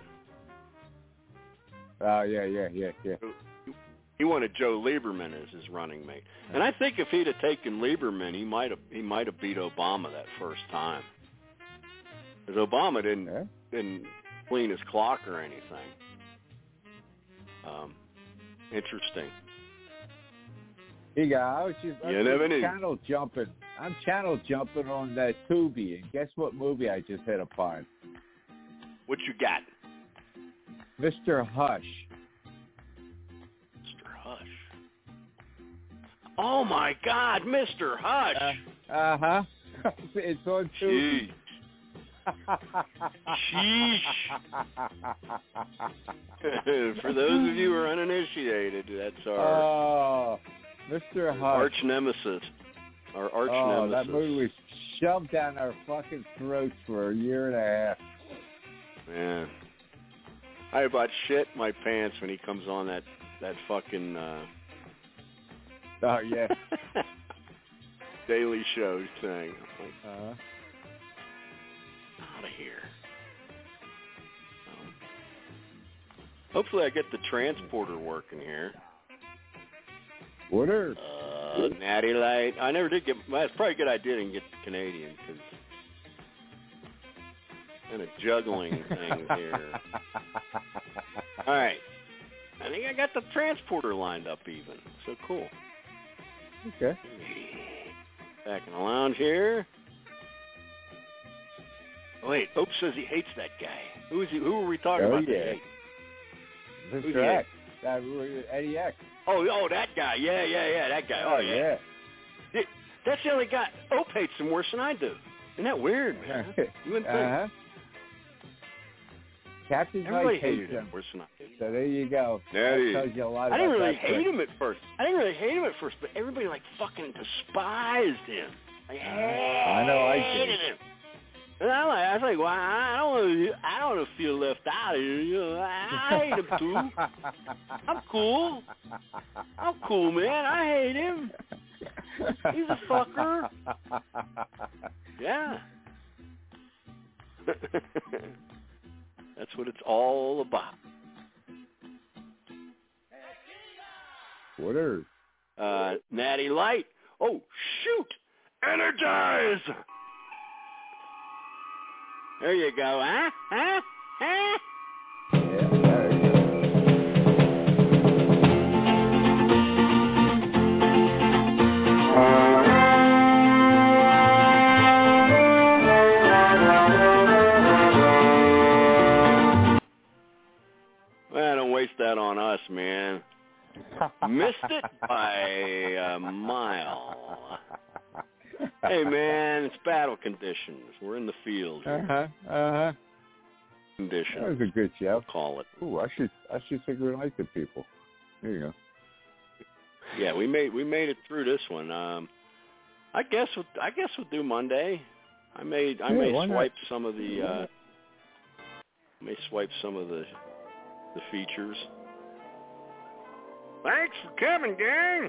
S13: Oh yeah, yeah, yeah, yeah.
S11: He wanted Joe Lieberman as his running mate, and I think if he'd have taken Lieberman, he might have he might have beat Obama that first time, because Obama didn't
S13: Yeah.
S11: didn't clean his clock or anything. Um, interesting.
S13: He got. I was just I
S11: You
S13: was
S11: never
S13: just
S11: knew.
S13: channel jumping. I'm channel jumping on that Tubi, and guess what movie I just hit upon?
S11: What you got,
S13: Mister Hush.
S11: Mister Hush? Oh my God, Mister Hush!
S13: Uh huh. It's on Tubi.
S11: Sheesh. For those of you who are uninitiated, that's our
S13: Oh, Mister Hush.
S11: arch nemesis. Our arch
S13: Oh,
S11: nemesis.
S13: that movie was shoved down our fucking throats for a year and a half.
S11: Man, I about shit my pants when he comes on that that fucking uh,
S13: Oh yeah.
S11: Daily Show thing. I'm like,
S13: Uh-huh.
S11: out of here. Um, hopefully, I get the transporter working here.
S13: What are?
S11: Uh, Natty Light. I never did get. Well, it's probably a good idea to get the Canadian because kind of juggling thing here. All right. I think I got the transporter lined up even. So cool.
S13: Okay.
S11: Back in the lounge here. Oh, wait, Ope says he hates that guy. Who is he? Who were we talking
S13: Oh,
S11: about? that
S13: yeah.
S11: hate? Who's
S13: Mister
S11: he?
S13: X. That, Eddie X.
S11: Oh, oh, that guy. Yeah, yeah, yeah, that guy. Oh, yeah. Th- That's the only guy. Ope hates him worse than I do. Isn't that weird, man? You wouldn't think.
S13: Uh-huh. Captain
S11: Everybody
S13: Mike hates
S11: hated him
S13: him.
S11: worse than I do.
S13: So there you go.
S11: There
S13: that
S11: he is.
S13: tells you a lot
S11: I didn't
S13: about
S11: really
S13: that
S11: hate
S13: prick.
S11: him at first. I didn't really hate him at first, but everybody, like, fucking despised him. Like,
S13: I know I did.
S11: hated him. And I'm like, I was like, well, I don't want to, I don't want to feel left out here. You know, I hate him too. I'm cool. I'm cool, man. I hate him. He's a fucker. Yeah. That's what it's all about.
S13: What are?
S11: Uh, Natty Light. Oh, shoot. Energize. There you go, huh? Huh? Huh?
S13: Yeah, there you go.
S11: Well, don't waste that on us, man. Missed it by a mile. Hey, man, it's battle conditions. We're in the field.
S13: Uh huh. Uh huh.
S11: Conditions.
S13: That was a good show.
S11: Call it.
S13: Ooh, I should I should congratulate the people. There you go.
S11: Yeah, we made we made it through this one. Um, I guess we'll, I guess we'll do Monday. I made I
S13: Yeah,
S11: may
S13: why not?
S11: swipe some of the uh, Let me swipe some of the the features. Thanks for coming, gang.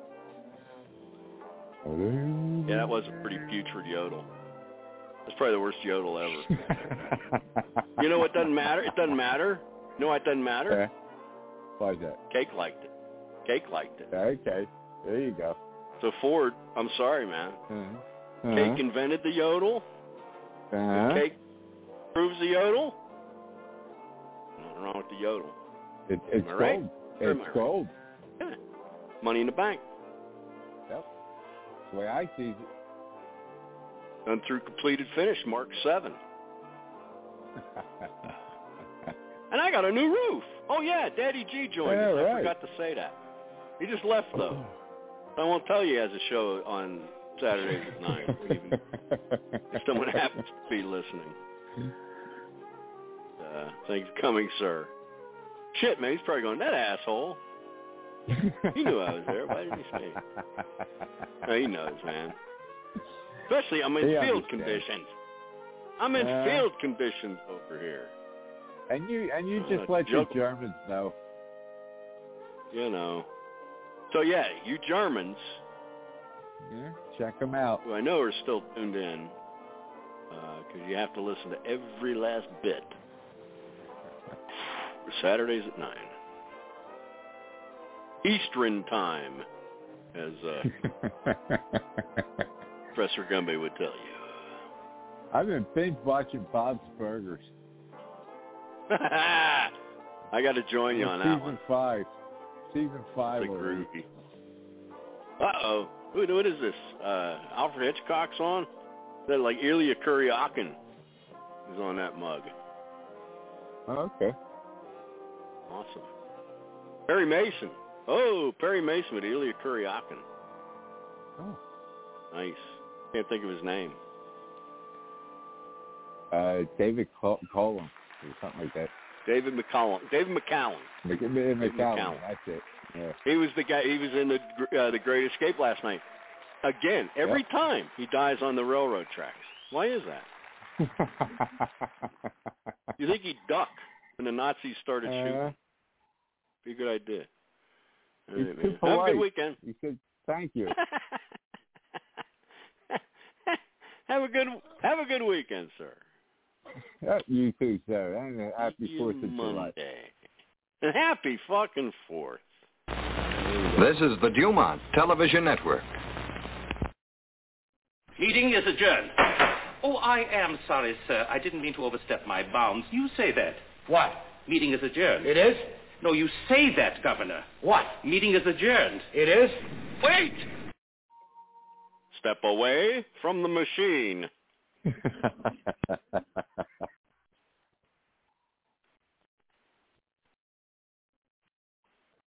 S11: Yeah, that was a pretty putrid yodel. That's probably the worst yodel ever. You know what doesn't matter? It doesn't matter. You know what doesn't matter?
S13: Okay. Why is that?
S11: Cake liked it. Cake liked it.
S13: Okay. There you go.
S11: So Ford, I'm sorry, man.
S13: Uh-huh.
S11: Cake invented the yodel.
S13: Uh-huh.
S11: Cake proves the yodel. Nothing wrong with the yodel.
S13: It, it's
S11: Am I right?
S13: gold.
S11: Or am
S13: It's
S11: I right?
S13: gold.
S11: Yeah. Money in the bank.
S13: Yep. That's the way I see it.
S11: Done through completed finish, Mark seven. And I got a new roof. Oh, yeah, Daddy G joined
S13: Yeah,
S11: us.
S13: right.
S11: I forgot to say that. He just left, though. I won't tell you he has a show on Saturdays at nine, even if someone happens to be listening. Uh, thanks for coming, sir. Shit, man, he's probably going, that asshole. He knew I was there. Why didn't he say it? No, he knows, man. Especially, I'm in
S13: He
S11: field
S13: understands.
S11: conditions. I'm in
S13: Uh,
S11: field conditions over here.
S13: And you and you just
S11: Uh,
S13: let your
S11: joke-
S13: Germans know.
S11: You know. So, yeah, you Germans,
S13: Yeah, check them out.
S11: who I know are still tuned in, because you have to listen to every last bit. For Saturdays at nine. Eastern time, as uh, Professor Gumby would tell you.
S13: I've been binge watching Bob's Burgers.
S11: I got to join you on that
S13: Season
S11: one.
S13: five. Season five.
S11: Big
S13: already.
S11: groovy. Uh-oh. Who, what is this? Uh, Alfred Hitchcock's on? That like Ilya Kuryakin is on that mug.
S13: Oh, okay.
S11: Awesome. Perry Mason. Oh, Perry Mason with Ilya Kuryakin.
S13: Oh.
S11: Nice. Can't think of his name.
S13: Uh, David Col- Colum or something like that.
S11: David McCallum. David McCallum.
S13: Mc- Mc-
S11: David
S13: McCallum.
S11: McCallum.
S13: That's it. Yeah.
S11: He was the guy. He was in the uh, the Great Escape last night. Again, every
S13: Yep.
S11: time he dies on the railroad tracks. Why is that? You think he'd duck when the Nazis started
S13: Uh,
S11: shooting? Be a good idea. All
S13: He's
S11: right,
S13: too
S11: man. Have a
S13: polite.
S11: good weekend.
S13: He said, "Thank you."
S11: have a good Have a good weekend, sir.
S13: Yeah, you too, sir. And a happy
S11: See
S13: Fourth
S11: you
S13: of July.
S11: Monday. And happy fucking Fourth.
S1: This is the Dumont Television Network.
S2: Meeting is adjourned. Oh, I am sorry, sir. I didn't mean to overstep my bounds. You say that.
S17: What?
S2: Meeting is adjourned.
S17: It is?
S2: No, you say that, Governor.
S17: What?
S2: Meeting is adjourned.
S17: It is?
S11: Wait! Step away from the machine.